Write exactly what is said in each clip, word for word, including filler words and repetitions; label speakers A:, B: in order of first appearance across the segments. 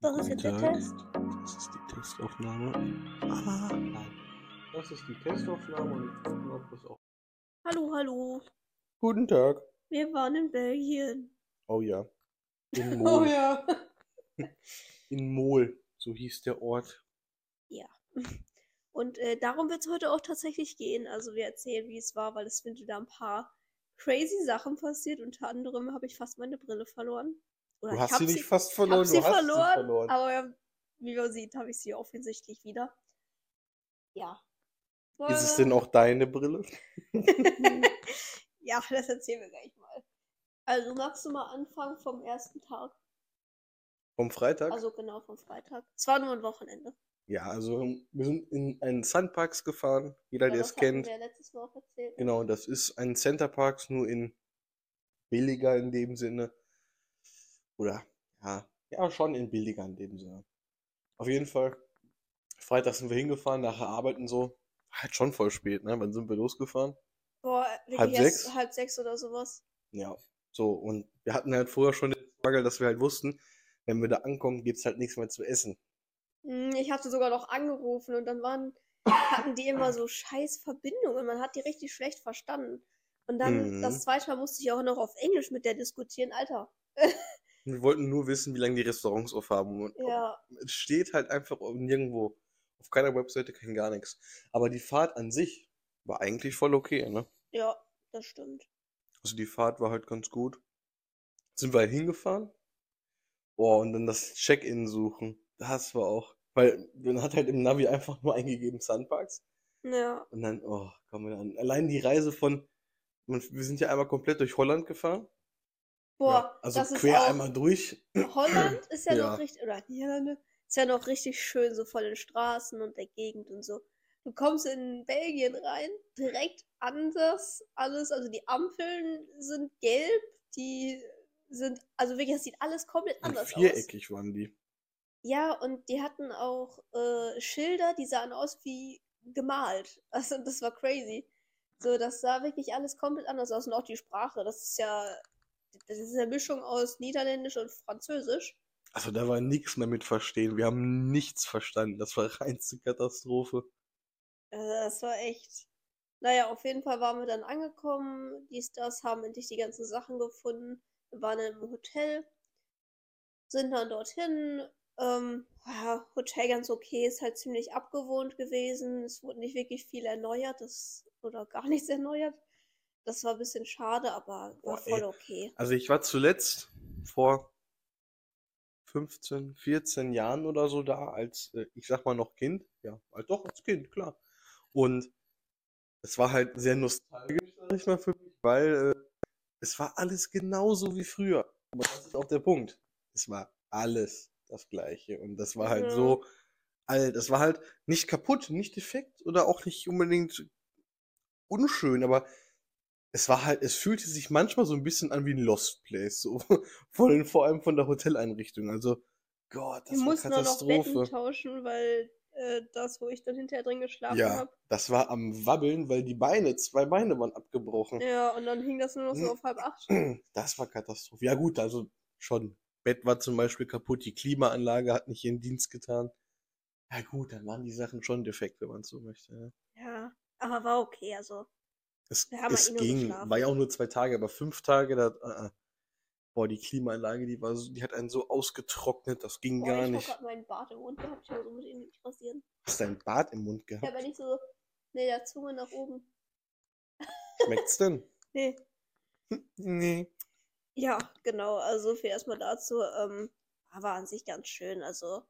A: Das ist
B: Guten
A: jetzt der
B: Tag,
A: Test.
B: das ist die Testaufnahme. Ah, nein. Das ist die Testaufnahme und ich gucke, ob das auch.
A: Hallo, hallo.
B: Guten Tag.
A: Wir waren in Belgien.
B: Oh ja. In
A: Oh
B: Mol.
A: ja.
B: In Mol, so hieß der Ort.
A: Ja. Und äh, darum wird es heute auch tatsächlich gehen. Also wir erzählen, wie es war, weil es sind wieder ein paar crazy Sachen passiert. Unter anderem habe ich fast meine Brille verloren. Oder
B: Du
A: ich
B: hast
A: habe
B: sie nicht
A: sie,
B: fast
A: ich habe
B: verloren,
A: sie
B: du hast sie
A: verloren,
B: verloren.
A: aber wie man sieht, habe ich sie offensichtlich wieder. Ja.
B: Ist es
A: Wollen
B: denn
A: wir-
B: auch deine Brille?
A: Ja, das erzählen wir gleich mal. Also magst du mal anfangen vom ersten Tag?
B: Vom Freitag?
A: Also genau vom Freitag. Es war nur ein Wochenende.
B: Ja, also wir sind in einen Sunparks gefahren. Jeder,
A: Ja,
B: der
A: das
B: es
A: hatten
B: kennt.
A: wir ja letztes Mal auch erzählt. Ne?
B: Genau, das ist ein Centerparks, nur in billiger in dem Sinne. Oder ja, ja, schon in billiger in dem Sinne. Auf jeden Fall. Freitag sind wir hingefahren, nachher arbeiten so. Halt schon voll spät, ne? Wann sind wir losgefahren?
A: Boah,
B: Halb
A: wirklich erst
B: sechs?
A: halb sechs oder sowas.
B: Ja. So, und wir hatten halt vorher schon den Struggle, dass wir halt wussten, wenn wir da ankommen, gibt's halt nichts mehr zu essen.
A: Hm, Ich hatte sogar noch angerufen und dann waren, hatten die immer so scheiß Verbindungen. Man hat die richtig schlecht verstanden. Und dann das
B: Mhm.
A: zweite Mal musste ich auch noch auf Englisch mit der diskutieren. Alter.
B: Wir wollten nur wissen, wie lange die Restaurants aufhaben. Und
A: Ja,
B: es steht halt einfach nirgendwo. Auf keiner Webseite kein gar nichts. Aber die Fahrt an sich war eigentlich voll okay, ne?
A: ja, das stimmt.
B: Also die Fahrt war halt ganz gut. Sind wir halt hingefahren? Oh, und dann das Check-in suchen. Das war auch. Weil man hat halt im Navi einfach nur eingegeben Sunparks.
A: Ja.
B: Und dann, oh, kommen wir dann. Allein die Reise von. Man, wir sind ja einmal komplett durch Holland gefahren. Ja,
A: Boah,
B: also
A: das ist
B: quer
A: auch.
B: einmal durch.
A: Holland ist ja noch
B: Ja.
A: richtig, oder Niederlande, ist ja noch richtig schön, so von den Straßen und der Gegend und so. Du kommst in Belgien rein, direkt anders alles, also die Ampeln sind gelb, die sind, also wirklich, das sieht alles komplett
B: Und
A: anders aus.
B: viereckig waren die.
A: Ja, und die hatten auch äh, Schilder, die sahen aus wie gemalt. Also das war crazy. So, das sah wirklich alles komplett anders aus und auch die Sprache, das ist ja, das ist eine Mischung aus Niederländisch und Französisch.
B: Also da war nichts mehr mit verstehen. Wir haben nichts verstanden. Das war reinste Katastrophe.
A: Also das war echt. Naja, auf jeden Fall waren wir dann angekommen. Dies, das, haben endlich die ganzen Sachen gefunden. Wir waren im Hotel, sind dann dorthin. Ähm, ja, Hotel ganz okay, ist halt ziemlich abgewohnt gewesen. Es wurde nicht wirklich viel erneuert, das, oder gar nichts erneuert. Das war ein bisschen schade, aber war
B: Boah,
A: voll
B: ey.
A: okay.
B: Also ich war zuletzt vor fünfzehn, vierzehn Jahren oder so da, als, äh, ich sag mal noch Kind. Ja, halt doch als Kind, klar. Und es war halt sehr nostalgisch, sag ich mal, für mich, weil äh, es war alles genauso wie früher. Aber das ist auch der Punkt. Es war alles das Gleiche. Und das war halt
A: Ja.
B: so alt. Es war halt nicht kaputt, nicht defekt oder auch nicht unbedingt unschön, aber es war halt, es fühlte sich manchmal so ein bisschen an wie ein Lost Place, so von, vor allem von der Hoteleinrichtung. Also, Gott,
A: Wir
B: das war
A: mussten auch noch Betten
B: Katastrophe.
A: tauschen, weil äh, das, wo ich dann hinterher drin geschlafen
B: Ja,
A: habe.
B: das war am Wabbeln, weil die Beine, zwei Beine waren abgebrochen.
A: Ja, und dann hing das nur noch so auf halb acht.
B: Das war Katastrophe. Ja gut, also schon. Bett war zum Beispiel kaputt, die Klimaanlage hat nicht ihren Dienst getan. Ja gut, dann waren die Sachen schon defekt, wenn man so möchte. Ja.
A: Ja, aber war okay, also.
B: Es,
A: Wir haben ja eh
B: es
A: nur
B: ging,
A: geschlafen.
B: war ja auch nur zwei Tage, aber fünf Tage, da, äh, äh. boah, die Klimaanlage, die war so, die hat einen so ausgetrocknet, das ging
A: Boah,
B: gar
A: ich habe
B: nicht.
A: gerade meinen Bart im Mund gehabt, ich muss unbedingt nicht rasieren.
B: Hast du einen Bart im Mund
A: Ja,
B: gehabt?
A: aber nicht so, ne, der Zunge nach oben.
B: Schmeckt's denn?
A: Nee.
B: Nee.
A: Ja, genau, also so viel erstmal dazu. Ähm, war an sich ganz schön. Also,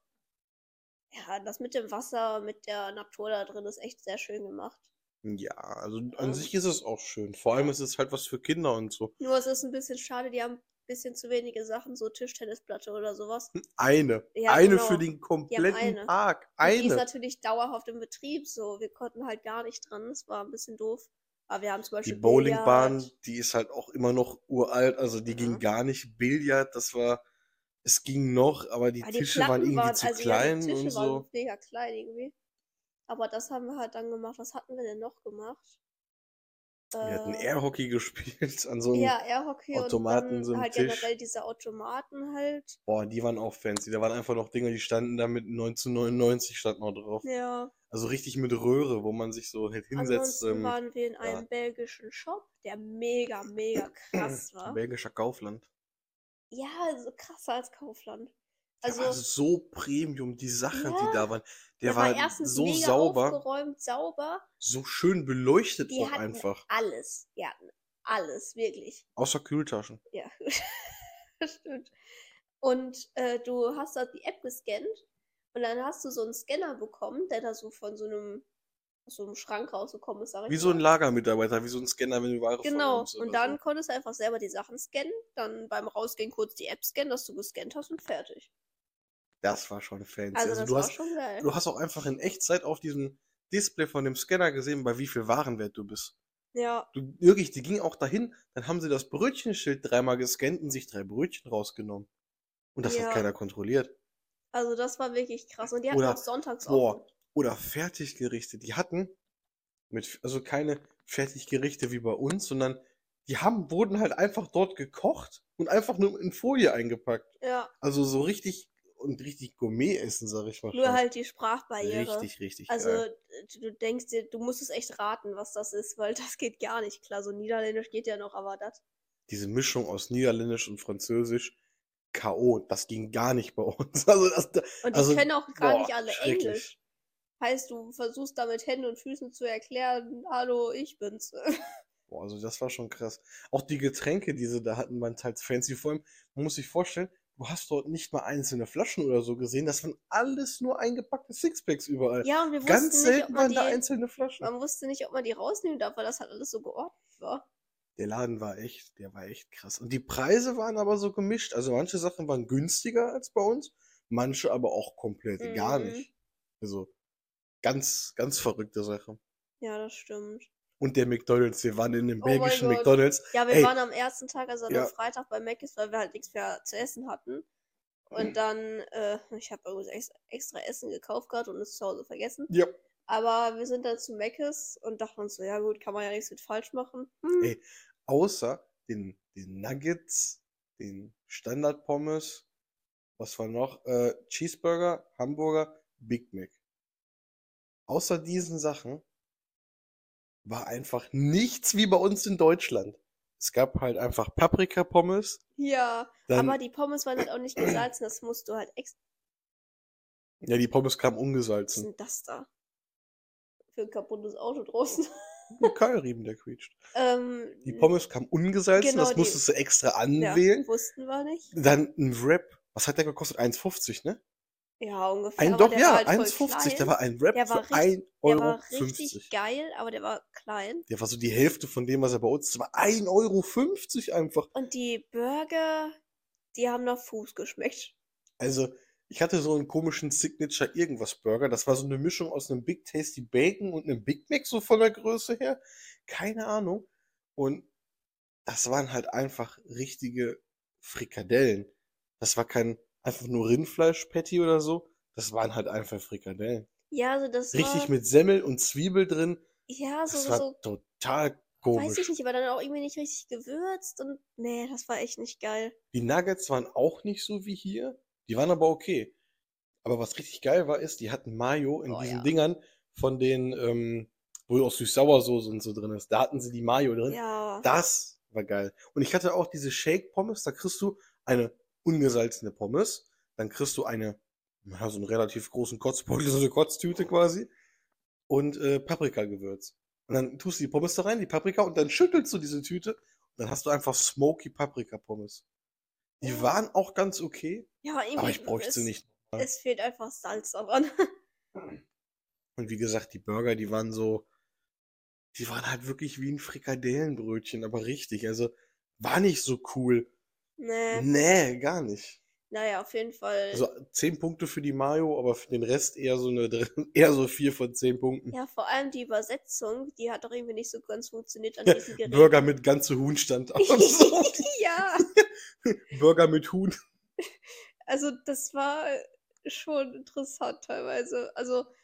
A: ja, das mit dem Wasser, mit der Natur da drin ist echt sehr schön gemacht.
B: Ja, also an
A: Ähm,
B: sich ist es auch schön. Vor allem
A: ja.
B: ist es halt was für Kinder und so.
A: Nur es ist ein bisschen schade, die haben ein bisschen zu wenige Sachen, so Tischtennisplatte oder sowas.
B: Eine.
A: Ja,
B: Eine
A: genau.
B: für den
A: Die haben
B: kompletten
A: eine.
B: Park.
A: Und die ist
B: Eine.
A: natürlich dauerhaft im Betrieb, so. Wir konnten halt gar nicht dran. Das war ein bisschen doof. Aber wir haben zum
B: Die
A: Beispiel
B: Bowlingbahn,
A: Billard.
B: die ist halt auch immer noch uralt, also die ging
A: Ja.
B: gar nicht. Billard, das war, es ging noch, aber die
A: Aber die
B: Tische waren
A: Platten
B: irgendwie
A: waren,
B: zu
A: also ja, die
B: klein
A: Tische
B: und
A: waren
B: so.
A: mega klein irgendwie. Aber das haben wir halt dann gemacht. Was hatten wir denn noch gemacht?
B: Wir hatten
A: Äh,
B: Airhockey gespielt an so einem
A: ja, Airhockey und
B: Automaten, so
A: dann
B: einem
A: halt
B: Tisch.
A: generell diese Automaten halt.
B: Boah, die waren auch fancy. Da waren einfach noch Dinger, die standen da mit neunzehnhundertneunundneunzig stand noch drauf.
A: Ja.
B: Also richtig mit Röhre, wo man sich so halt hinsetzt.
A: Ansonsten
B: Ähm,
A: waren wir in
B: ja,
A: einem belgischen Shop, der mega, mega krass war.
B: belgischer Kaufland.
A: Ja, so krasser als Kaufland.
B: Der war
A: Also,
B: so Premium, die Sachen, die
A: ja,
B: da waren. Der
A: der war
B: war
A: erstens
B: so
A: mega
B: sauber,
A: aufgeräumt, sauber.
B: so schön beleuchtet
A: Die
B: auch
A: hatten
B: einfach.
A: alles. Die hatten alles, wirklich.
B: Außer Kühltaschen.
A: Ja, das stimmt. Und äh, du hast dort die App gescannt und dann hast du so einen Scanner bekommen, der da so von so einem, aus so einem Schrank rausgekommen ist, sag
B: Wie
A: ich
B: so ein
A: mal.
B: Lagermitarbeiter, wie so ein Scanner, wenn du Ware
A: Genau.
B: verräumst
A: Und
B: oder
A: dann
B: so.
A: konntest du einfach selber die Sachen scannen, dann beim Rausgehen kurz die App scannen, dass du gescannt hast und fertig.
B: Das war schon fancy.
A: Also
B: Also
A: das
B: du
A: war
B: hast,
A: schon geil.
B: du hast auch einfach in Echtzeit auf diesem Display von dem Scanner gesehen, bei wie viel Warenwert du bist.
A: Ja,
B: Du, wirklich, die ging auch dahin, dann haben sie das Brötchenschild dreimal gescannt und sich drei Brötchen rausgenommen. Und das hat
A: ja.
B: keiner kontrolliert.
A: Also das war wirklich krass. Und die hatten
B: Oder,
A: auch sonntags
B: boah,
A: offen.
B: oder Fertiggerichte. Die hatten mit, also keine Fertiggerichte wie bei uns, sondern die haben, wurden halt einfach dort gekocht und einfach nur in Folie eingepackt.
A: Ja,
B: Also so richtig und richtig Gourmet-Essen, sag ich mal
A: nur
B: schon.
A: halt die Sprachbarriere.
B: Richtig, richtig
A: Also
B: geil.
A: d- du denkst dir, du musst es echt raten, was das ist, weil das geht gar nicht. Klar, so Niederländisch geht ja noch, aber das.
B: Diese Mischung aus Niederländisch und Französisch, K O, das ging gar nicht bei uns. Also, das,
A: Und die
B: also
A: können auch gar
B: boah,
A: nicht alle
B: schrecklich.
A: Englisch. Heißt, du versuchst da mit Händen und Füßen zu erklären, hallo, ich bin's.
B: Boah, also das war schon krass. Auch die Getränke, die sie da hatten, waren teils fancy. Vor allem, man muss sich vorstellen, du hast dort nicht mal einzelne Flaschen oder so gesehen. Das waren alles nur eingepackte Sixpacks überall.
A: Ja, und wir
B: Ganz
A: wussten nicht, ob
B: selten
A: man
B: waren da
A: die,
B: einzelne Flaschen.
A: man wusste nicht, ob man die rausnehmen darf, weil das halt alles so geordnet war.
B: Der Laden war echt, der war echt krass. Und die Preise waren aber so gemischt. Also manche Sachen waren günstiger als bei uns, manche aber auch komplett gar
A: Mhm.
B: nicht. Also ganz, ganz verrückte Sache.
A: Ja, das stimmt.
B: Und der McDonald's, wir waren in dem
A: Oh mein
B: belgischen
A: Gott.
B: McDonald's.
A: Ja, wir
B: Ey,
A: waren am ersten Tag, also an
B: ja.
A: einem Freitag bei Mc's, weil wir halt nichts mehr zu essen hatten. Und dann, äh, ich habe irgendwie ex- extra Essen gekauft gerade und es zu Hause vergessen.
B: Ja.
A: Aber wir sind dann zu Mc's und dachten uns so, ja gut, kann man ja nichts mit falsch machen. Hm.
B: Ey, außer den, den Nuggets, den Standard-Pommes, was war noch? Äh, Cheeseburger, Hamburger, Big Mac. Außer diesen Sachen war einfach nichts wie bei uns in Deutschland. Es gab halt einfach Paprika-Pommes.
A: Ja,
B: Dann,
A: aber die Pommes waren halt auch nicht gesalzen, das musst du halt extra.
B: ja, die Pommes kamen
A: Was ist
B: ungesalzen.
A: denn das da? Für ein kaputtes Auto draußen.
B: Ein Keilriemen, der quietscht.
A: ähm,
B: Die Pommes kamen ungesalzen,
A: Genau,
B: das
A: die-
B: musstest du extra
A: ja,
B: anwählen.
A: wussten wir nicht.
B: Dann ein Wrap. Was hat der gekostet? eins fünfzig, ne?
A: Ja, ungefähr.
B: Ein,
A: aber
B: doch,
A: der
B: ja,
A: war halt voll
B: eins fünfzig. Da
A: klein.
B: war ein Wrap
A: Der war
B: für ein
A: richtig, der
B: Euro
A: war richtig
B: fünfzig.
A: geil, aber der war klein.
B: Der war so die Hälfte von dem, was er bei uns ist. Das war ein Euro fünfzig einfach.
A: Und die Burger, die haben nach Fuß geschmeckt.
B: Also, ich hatte so einen komischen Signature irgendwas Burger. Das war so eine Mischung aus einem Big Tasty Bacon und einem Big Mac, so von der Größe her. Keine Ahnung. Und das waren halt einfach richtige Frikadellen. Das war kein einfach nur Rindfleisch-Patty oder so. Das waren halt einfach Frikadellen.
A: Ja, also das
B: Richtig
A: war,
B: mit Semmel und Zwiebel drin.
A: ja, so,
B: Das war
A: so,
B: total
A: weiß ich
B: komisch.
A: nicht, aber dann auch irgendwie nicht richtig gewürzt und nee, das war echt nicht geil.
B: Die Nuggets waren auch nicht so wie hier. Die waren aber okay. Aber was richtig geil war, ist, die hatten Mayo in
A: Oh
B: diesen
A: ja.
B: Dingern von den, ähm, wo auch Süß-Sauersoße und so drin ist. Da hatten sie die Mayo drin.
A: Ja,
B: Das war geil. Und ich hatte auch diese Shake-Pommes, da kriegst du eine ungesalzene Pommes, dann kriegst du eine, ja, so einen relativ großen Kotzbeutel, so eine Kotztüte quasi, und äh, Paprikagewürz. Und dann tust du die Pommes da rein, die Paprika, und dann schüttelst du diese Tüte, und dann hast du einfach Smoky Paprika-Pommes. Die
A: Ja.
B: waren auch ganz okay,
A: ja, irgendwie.
B: aber ich bräuchte
A: es,
B: sie nicht.
A: Es fehlt einfach Salz daran.
B: Und wie gesagt, die Burger, die waren so, die waren halt wirklich wie ein Frikadellenbrötchen, aber richtig. Also war nicht so cool.
A: Nee,
B: Nee, gar nicht.
A: naja, auf jeden Fall.
B: Also zehn Punkte für die Mayo, aber für den Rest eher so eine dr- eher so vier von zehn Punkten.
A: Ja, vor allem die Übersetzung, die hat doch irgendwie nicht so ganz funktioniert an diesen Geräten.
B: Burger mit ganze Huhn stand aus.
A: Ja,
B: Burger mit Huhn.
A: also das war schon interessant teilweise. Also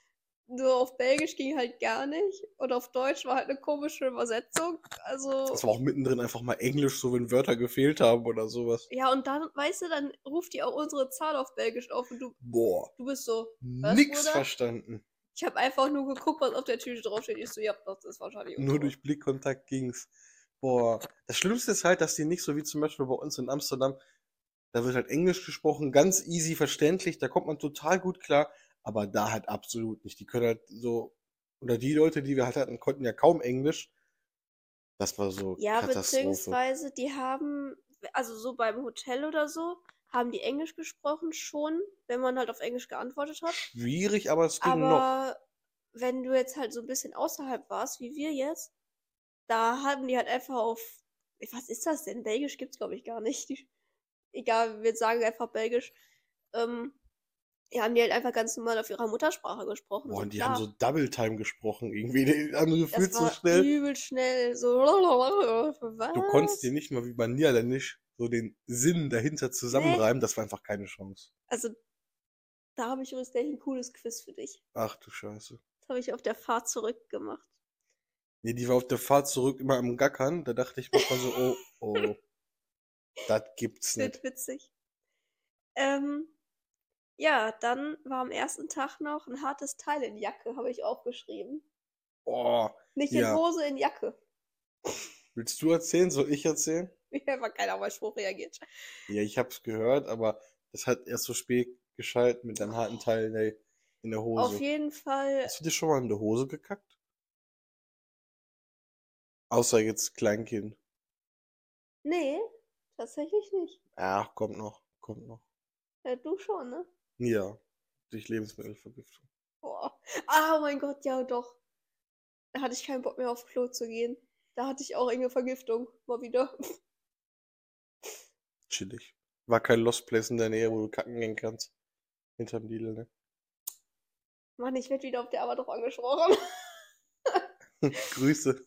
A: Nur auf Belgisch ging halt gar nicht. Und auf Deutsch war halt eine komische Übersetzung.
B: Das
A: Also,
B: war auch mittendrin einfach mal Englisch, so wenn Wörter gefehlt haben oder sowas.
A: ja, und dann, weißt du, dann ruft die auch unsere Zahl auf Belgisch auf und du,
B: Boah,
A: du bist so, was,
B: nix
A: Bruder?
B: verstanden.
A: Ich habe einfach nur geguckt, was auf der Tüte draufsteht. Ich so, ja, das ist wahrscheinlich
B: Nur
A: unsere.
B: durch Blickkontakt ging's. Boah, das Schlimmste ist halt, dass die nicht so wie zum Beispiel bei uns in Amsterdam, da wird halt Englisch gesprochen, ganz easy verständlich, da kommt man total gut klar, aber da halt absolut nicht. Die können halt so, oder die Leute, die wir halt hatten, konnten ja kaum Englisch. Das war so
A: Ja,
B: Katastrophe.
A: beziehungsweise die haben, also so beim Hotel oder so, haben die Englisch gesprochen schon, wenn man halt auf Englisch geantwortet hat.
B: Schwierig, aber es ging noch.
A: Aber wenn du jetzt halt so ein bisschen außerhalb warst, wie wir jetzt, da haben die halt einfach auf, was ist das denn? Belgisch gibt's glaube ich gar nicht. Die, egal, wir sagen einfach Belgisch. Ähm, ja, haben die halt einfach ganz normal auf ihrer Muttersprache gesprochen.
B: Boah,
A: So
B: und die haben
A: klar.
B: so Double Time gesprochen, irgendwie. Der andere
A: Das
B: gefühlt so
A: war
B: schnell.
A: übel schnell. So,
B: Du konntest dir
A: was?
B: nicht mal wie bei Niederländisch so den Sinn dahinter
A: Nee,
B: zusammenreimen, das war einfach keine Chance.
A: also da habe ich übrigens gleich ein cooles Quiz für dich.
B: Ach du Scheiße.
A: Das habe ich auf der Fahrt zurück gemacht.
B: Nee, die war auf der Fahrt zurück immer am Gackern. Da dachte ich manchmal so, oh, oh, das gibt's
A: Das wird
B: nicht.
A: witzig. Ähm, ja, dann war am ersten Tag noch ein hartes Teil in Jacke, habe ich aufgeschrieben.
B: Oh,
A: Nicht in
B: ja.
A: Hose, in Jacke.
B: Willst du erzählen? Soll ich erzählen?
A: Wie einfach keiner auf meinen Spruch reagiert.
B: Ja, ich hab's gehört, aber das hat erst so spät geschaltet mit einem harten Teil in der, in der
A: Auf
B: Hose.
A: jeden Fall,
B: Hast du dir schon mal in der Hose gekackt? Außer jetzt Kleinkind.
A: nee, tatsächlich nicht.
B: Ach, kommt noch, kommt noch.
A: Ja, du schon, ne?
B: Ja, durch Lebensmittelvergiftung.
A: Boah. Ah, mein Gott, ja doch. Da hatte ich keinen Bock mehr aufs Klo zu gehen. Da hatte ich auch irgendeine Vergiftung. Mal wieder.
B: Chillig. War kein Lost Place in der Nähe, wo du kacken gehen kannst. Hinterm Lidl, ne?
A: Mann, ich werde wieder auf der Arbeit drauf angesprochen.
B: Grüße.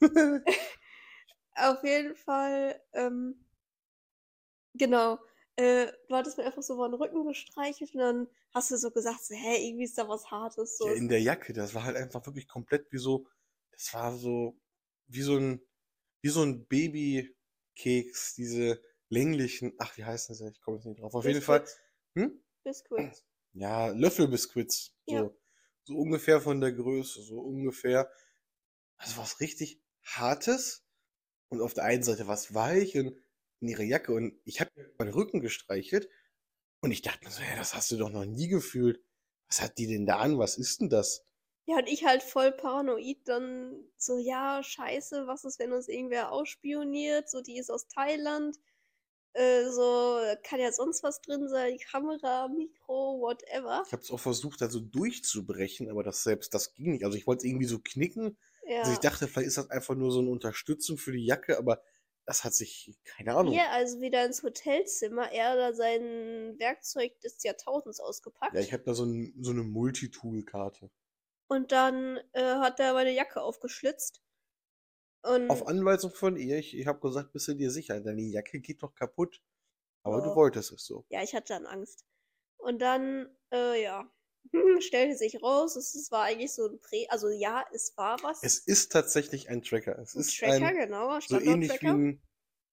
A: Auf jeden Fall, ähm, genau. Äh, du hattest mir einfach so über den Rücken gestreichelt und dann hast du so gesagt, so, hä, irgendwie ist da was Hartes. So,
B: Ja,
A: es
B: in der Jacke, das war halt einfach wirklich komplett wie so, das war so, wie so ein, wie so ein Babykeks, diese länglichen, ach, wie heißen sie? Ich komme jetzt nicht drauf. Auf jeden Fall,
A: Biscuits.
B: hm?
A: Biscuits.
B: Ja, Löffelbiskuits,
A: Ja.
B: so, so ungefähr von der Größe, so ungefähr. Also was richtig Hartes und auf der einen Seite was weich und in ihrer Jacke und ich habe meinen Rücken gestreichelt und ich dachte mir so, ja, das hast du doch noch nie gefühlt. Was hat die denn da an? Was ist denn das?
A: Ja, und ich halt voll paranoid dann so, ja, scheiße, was ist, wenn uns irgendwer ausspioniert? So, die ist aus Thailand. Äh, so, kann ja sonst was drin sein. Kamera, Mikro, whatever.
B: Ich habe es auch versucht, da so durchzubrechen, aber das selbst, das ging nicht. Also ich wollte es irgendwie so knicken. Also ich
A: Ja.
B: dachte, vielleicht ist das einfach nur so eine Unterstützung für die Jacke, aber das hat sich, keine Ahnung.
A: Wir also wieder ins Hotelzimmer. Er da sein Werkzeug des Jahrtausends
B: Ja,
A: ausgepackt.
B: ich habe da so, ein, so eine Multitool-Karte.
A: Und dann äh, hat er meine Jacke aufgeschlitzt. Und
B: Auf Anweisung von ihr, ich, ich habe gesagt, bist du dir sicher? Deine Jacke geht doch kaputt. Aber du
A: oh,
B: wolltest es so.
A: ja, ich hatte dann Angst. Und dann, äh, ja, stellte sich raus, es, es war eigentlich so ein Prä, also ja, es war was.
B: Es ist tatsächlich ein Tracker. Es
A: Ein
B: ist
A: Tracker,
B: ein,
A: genau,
B: so ähnlich wie
A: Standort-Tracker.
B: ein,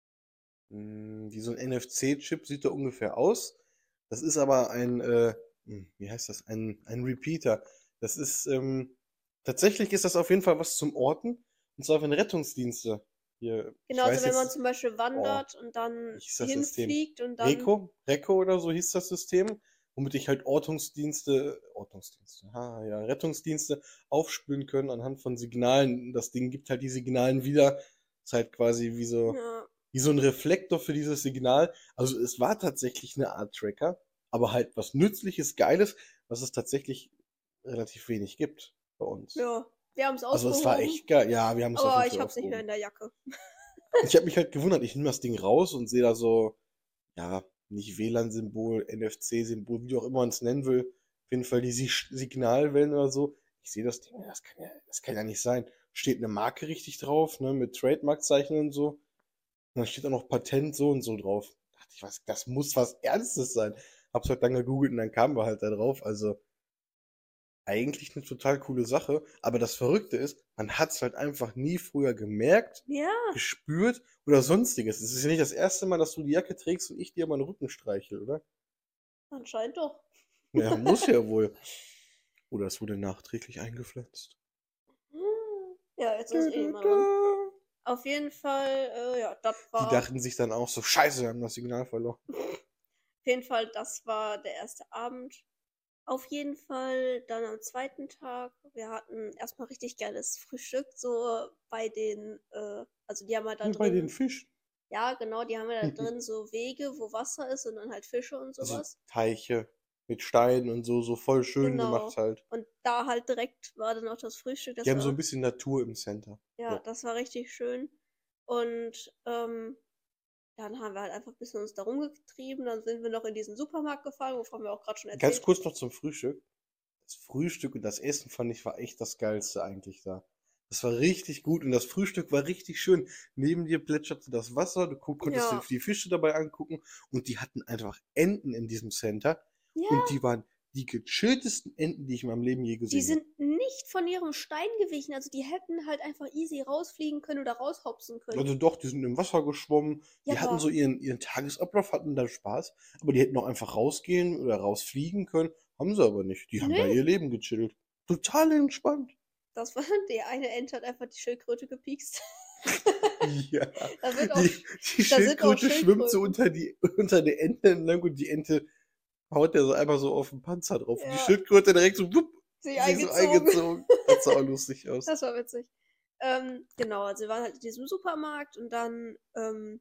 B: mh, wie so ein N F C-Chip sieht er ungefähr aus. Das ist aber ein, äh, hm, wie heißt das? Ein, ein Repeater. Das ist, ähm, tatsächlich ist das auf jeden Fall was zum Orten. Und zwar wenn Rettungsdienste hier, ich
A: Genau, also
B: weiß
A: wenn man
B: jetzt,
A: zum Beispiel
B: oh,
A: wandert und dann
B: wie hieß das System?
A: hinfliegt und dann,
B: Reco? Reco oder so hieß das System, womit ich halt Ortungsdienste, Ortungsdienste, ah, ja, Rettungsdienste aufspüren können anhand von Signalen. Das Ding gibt halt die Signalen wieder. Ist halt quasi wie so,
A: ja,
B: wie so ein Reflektor für dieses Signal. Also es war tatsächlich eine Art Tracker, aber halt was Nützliches, Geiles, was es tatsächlich relativ wenig gibt bei uns.
A: ja, wir haben es
B: Also es war
A: ausgehoben,
B: echt geil. Ja, wir haben es auf
A: aber
B: jeden
A: ich
B: Fall
A: hab's nicht mehr in
B: aufgehoben.
A: der Jacke.
B: Ich habe mich halt gewundert, ich nehme das Ding raus und sehe da so, ja, nicht W L A N-Symbol, N F C-Symbol, wie du auch immer man es nennen will. Auf jeden Fall die Si- Signalwellen oder so. Ich sehe das Ding, das kann ja, das kann ja nicht sein. Steht eine Marke richtig drauf, ne, mit Trademark-Zeichen und so. Und dann steht auch noch Patent so und so drauf. Da dachte ich, was, das muss was Ernstes sein. Hab's halt dann gegoogelt und dann kamen wir halt da drauf. Also, eigentlich eine total coole Sache, aber das Verrückte ist, man hat es halt einfach nie früher gemerkt,
A: Ja,
B: gespürt oder Sonstiges. Es ist ja nicht das erste Mal, dass du die Jacke trägst und ich dir meinen Rücken streichel, oder?
A: anscheinend doch.
B: Ja, muss ja wohl. Oder es wurde nachträglich eingepflanzt.
A: Ja, jetzt
B: Da,
A: ist eh
B: da,
A: mal dran.
B: da.
A: Auf jeden Fall, äh, ja, das
B: Die
A: war.
B: dachten sich dann auch so, scheiße, wir haben das Signal verloren.
A: Auf jeden Fall, das war der erste Abend. Auf jeden Fall dann am zweiten Tag, wir hatten erstmal richtig geiles Frühstück, so bei den, äh, also die haben halt da
B: Nur bei den
A: drin,
B: Fischen.
A: ja genau, die haben ja da drin so Wege, wo Wasser ist und dann halt Fische und
B: Also
A: sowas.
B: Teiche mit Steinen und so, so voll schön gemacht
A: Genau.
B: halt.
A: Und da halt direkt war dann auch das Frühstück,
B: Die
A: das
B: haben so ein
A: war,
B: bisschen Natur im Center.
A: ja,
B: So.
A: das war richtig schön. Und ähm, dann haben wir halt einfach ein bisschen uns da rumgetrieben. Dann sind wir noch in diesen Supermarkt gefahren, wovon wir auch gerade schon
B: Ganz
A: erzählt.
B: kurz noch zum Frühstück. Das Frühstück und das Essen fand ich war echt das Geilste eigentlich da. Das war richtig gut und das Frühstück war richtig schön. Neben dir plätscherte das Wasser, du gu- konntest dir
A: Ja,
B: die Fische dabei angucken und die hatten einfach Enten in diesem Center
A: ja,
B: und die waren die gechilltesten Enten, die ich in meinem Leben je
A: die
B: gesehen habe.
A: sind nicht von ihrem Stein gewichen. Also die hätten halt einfach easy rausfliegen können oder raushopsen können.
B: Also doch, die sind im Wasser geschwommen,
A: Ja,
B: die hatten so
A: aber
B: ihren, ihren Tagesablauf, hatten da Spaß, aber die hätten auch einfach rausgehen oder rausfliegen können, haben sie aber nicht. Die haben da
A: nee,
B: ihr Leben gechillt. Total entspannt.
A: das war die eine Ente hat einfach die Schildkröte gepiekst.
B: Ja,
A: Da wird auch,
B: die, die
A: da sind auch
B: Schildkröte schwimmt so
A: Schildkröten.
B: unter die, unter der Ente entlang und die Ente haut der so einfach so auf den Panzer drauf. Und die
A: Ja,
B: Schildkröte direkt so, wupp,
A: sie
B: sie so
A: eingezogen.
B: eingezogen. Das sah auch lustig aus.
A: Das war witzig. Ähm, genau, also wir waren halt in diesem Supermarkt und dann, ähm,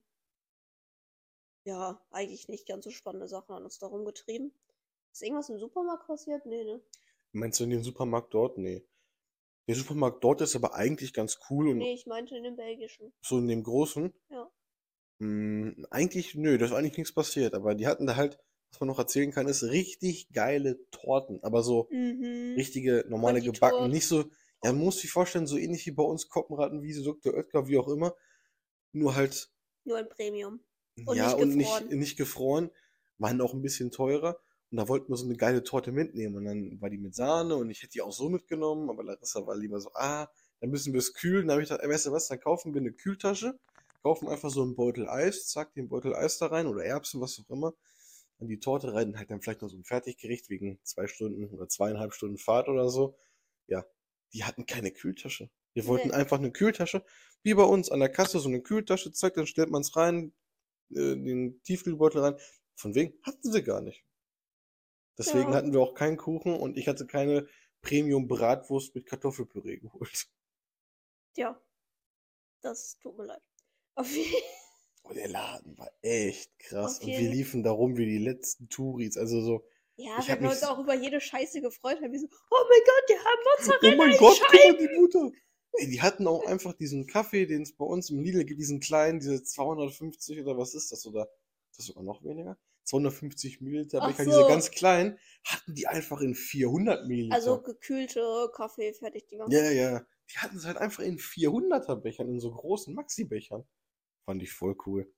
A: ja, eigentlich nicht ganz so spannende Sachen an uns da rumgetrieben. Ist irgendwas im Supermarkt passiert? Nee, ne?
B: Meinst du in den Supermarkt dort? Nee. Der Supermarkt dort ist aber eigentlich ganz cool und
A: Nee, ich meinte in dem belgischen.
B: so in dem großen.
A: Ja.
B: Hm, eigentlich, nö, da ist eigentlich nichts passiert. Aber die hatten da halt, was man noch erzählen kann, ist richtig geile Torten. Aber so
A: Mhm.
B: richtige, normale gebacken.
A: Konditor.
B: Nicht so, ja, man muss sich vorstellen, so ähnlich wie bei uns Koppenratenwiese, Doktor Oetker, wie auch immer. Nur halt,
A: Nur ein Premium. Und
B: ja,
A: nicht
B: und nicht,
A: gefroren.
B: nicht gefroren. Waren auch ein bisschen teurer. Und da wollten wir so eine geile Torte mitnehmen. Und dann war die mit Sahne und ich hätte die auch so mitgenommen. Aber Larissa war lieber so, ah, dann müssen wir es kühlen. Dann habe ich gedacht, ey, weißt du was, dann kaufen wir eine Kühltasche. Kaufen einfach so einen Beutel Eis, zack, den Beutel Eis da rein oder Erbsen, was auch immer. Dann die Torte rein und halt dann vielleicht noch so ein Fertiggericht wegen zwei Stunden oder zweieinhalb Stunden Fahrt oder so. Ja, die hatten keine Kühltasche. Wir wollten
A: Nee.
B: einfach eine Kühltasche. Wie bei uns an der Kasse so eine Kühltasche, zack, dann stellt man es rein, äh, den Tiefkühlbeutel rein. Von wegen hatten sie gar nicht. Deswegen
A: Ja.
B: hatten wir auch keinen Kuchen und ich hatte keine Premium-Bratwurst mit Kartoffelpüree geholt.
A: Ja. Das tut mir leid. Auf jeden
B: Oh, der Laden war echt krass.
A: Auf
B: Und wir
A: jeden
B: liefen da rum wie die letzten Touris. Also so,
A: Ja,
B: ich
A: wir
B: hab
A: haben uns
B: mich.
A: auch über jede Scheiße gefreut. Wir so, oh mein Gott, die haben
B: Oh
A: Mozzarella
B: mein
A: in
B: Gott, guck mal
A: Scheiben.
B: die Butter. Ey, die hatten auch einfach diesen Kaffee, den es bei uns im Lidl gibt, diesen kleinen, diese zweihundertfünfzig oder was ist das? Oder ist das sogar noch weniger? zweihundertfünfzig Milliliter
A: Ach
B: Becher, diese
A: so.
B: ganz kleinen, hatten die einfach in vierhundert
A: Also
B: Milliliter.
A: gekühlte Kaffee-Fertigdinger.
B: Ja, ja. Die hatten es halt einfach in vierhunderter Bechern, in so großen Maxi-Bechern. Fand ich voll cool.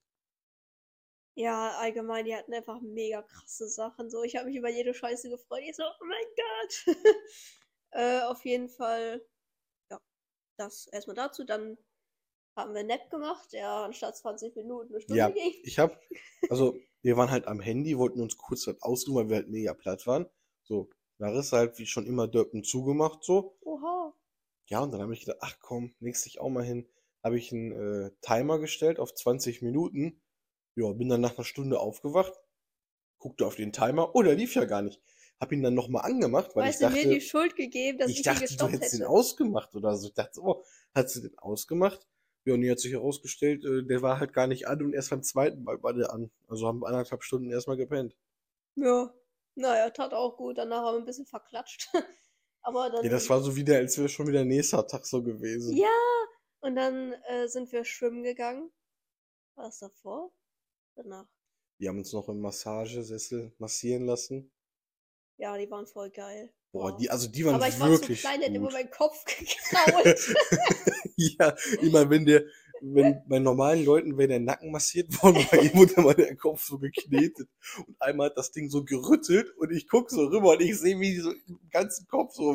A: Ja, allgemein, die hatten einfach mega krasse Sachen. So, ich habe mich über jede Scheiße gefreut. Ich so, oh mein Gott. äh, auf jeden Fall, ja, das erstmal dazu. Dann haben wir einen Nap gemacht, der anstatt zwanzig Minuten eine Stunde
B: Ja,
A: ging.
B: ich hab, also wir waren halt am Handy, wollten uns kurz halt ausruhen, weil wir halt mega platt waren. So, Larissa halt wie schon immer Dörpen zugemacht, so.
A: Oha.
B: Ja, und dann habe ich gedacht, ach komm, legst dich auch mal hin. Habe ich einen äh, Timer gestellt auf zwanzig Minuten. Ja, bin dann nach einer Stunde aufgewacht, guckte auf den Timer, oh, der lief ja gar nicht. Hab ihn dann nochmal angemacht, weil ich
A: Weißt du, mir die
B: dachte,
A: Schuld gegeben, dass
B: ich
A: ich ihn
B: dachte, du
A: gestoppt
B: hättest den
A: hätte.
B: ausgemacht oder so. Ich dachte, so, oh, hast du den ausgemacht? Ja, und die hat sich herausgestellt, äh, der war halt gar nicht an und erst beim zweiten Mal war der an. Also haben wir anderthalb Stunden erstmal gepennt.
A: Ja. Naja, tat auch gut. Danach haben wir ein bisschen verklatscht. Aber
B: Ja,
A: dann,
B: das war so wieder, als wäre schon wieder nächster Tag so gewesen.
A: ja, und dann äh, sind wir schwimmen gegangen. War das davor? Danach.
B: Wir haben uns noch im Massagesessel massieren lassen.
A: Ja, die waren voll geil.
B: Boah,
A: Boah.
B: die, also die waren
A: Aber ich war zu
B: wirklich
A: klein, der hat immer
B: gut.
A: meinen Kopf gekrault.
B: Ja, immer wenn der, wenn bei normalen Leuten wäre der Nacken massiert worden, bei ihm wurde immer der Kopf so geknetet. Und einmal hat das Ding so gerüttelt und ich gucke so rüber und ich sehe, wie so im ganzen Kopf so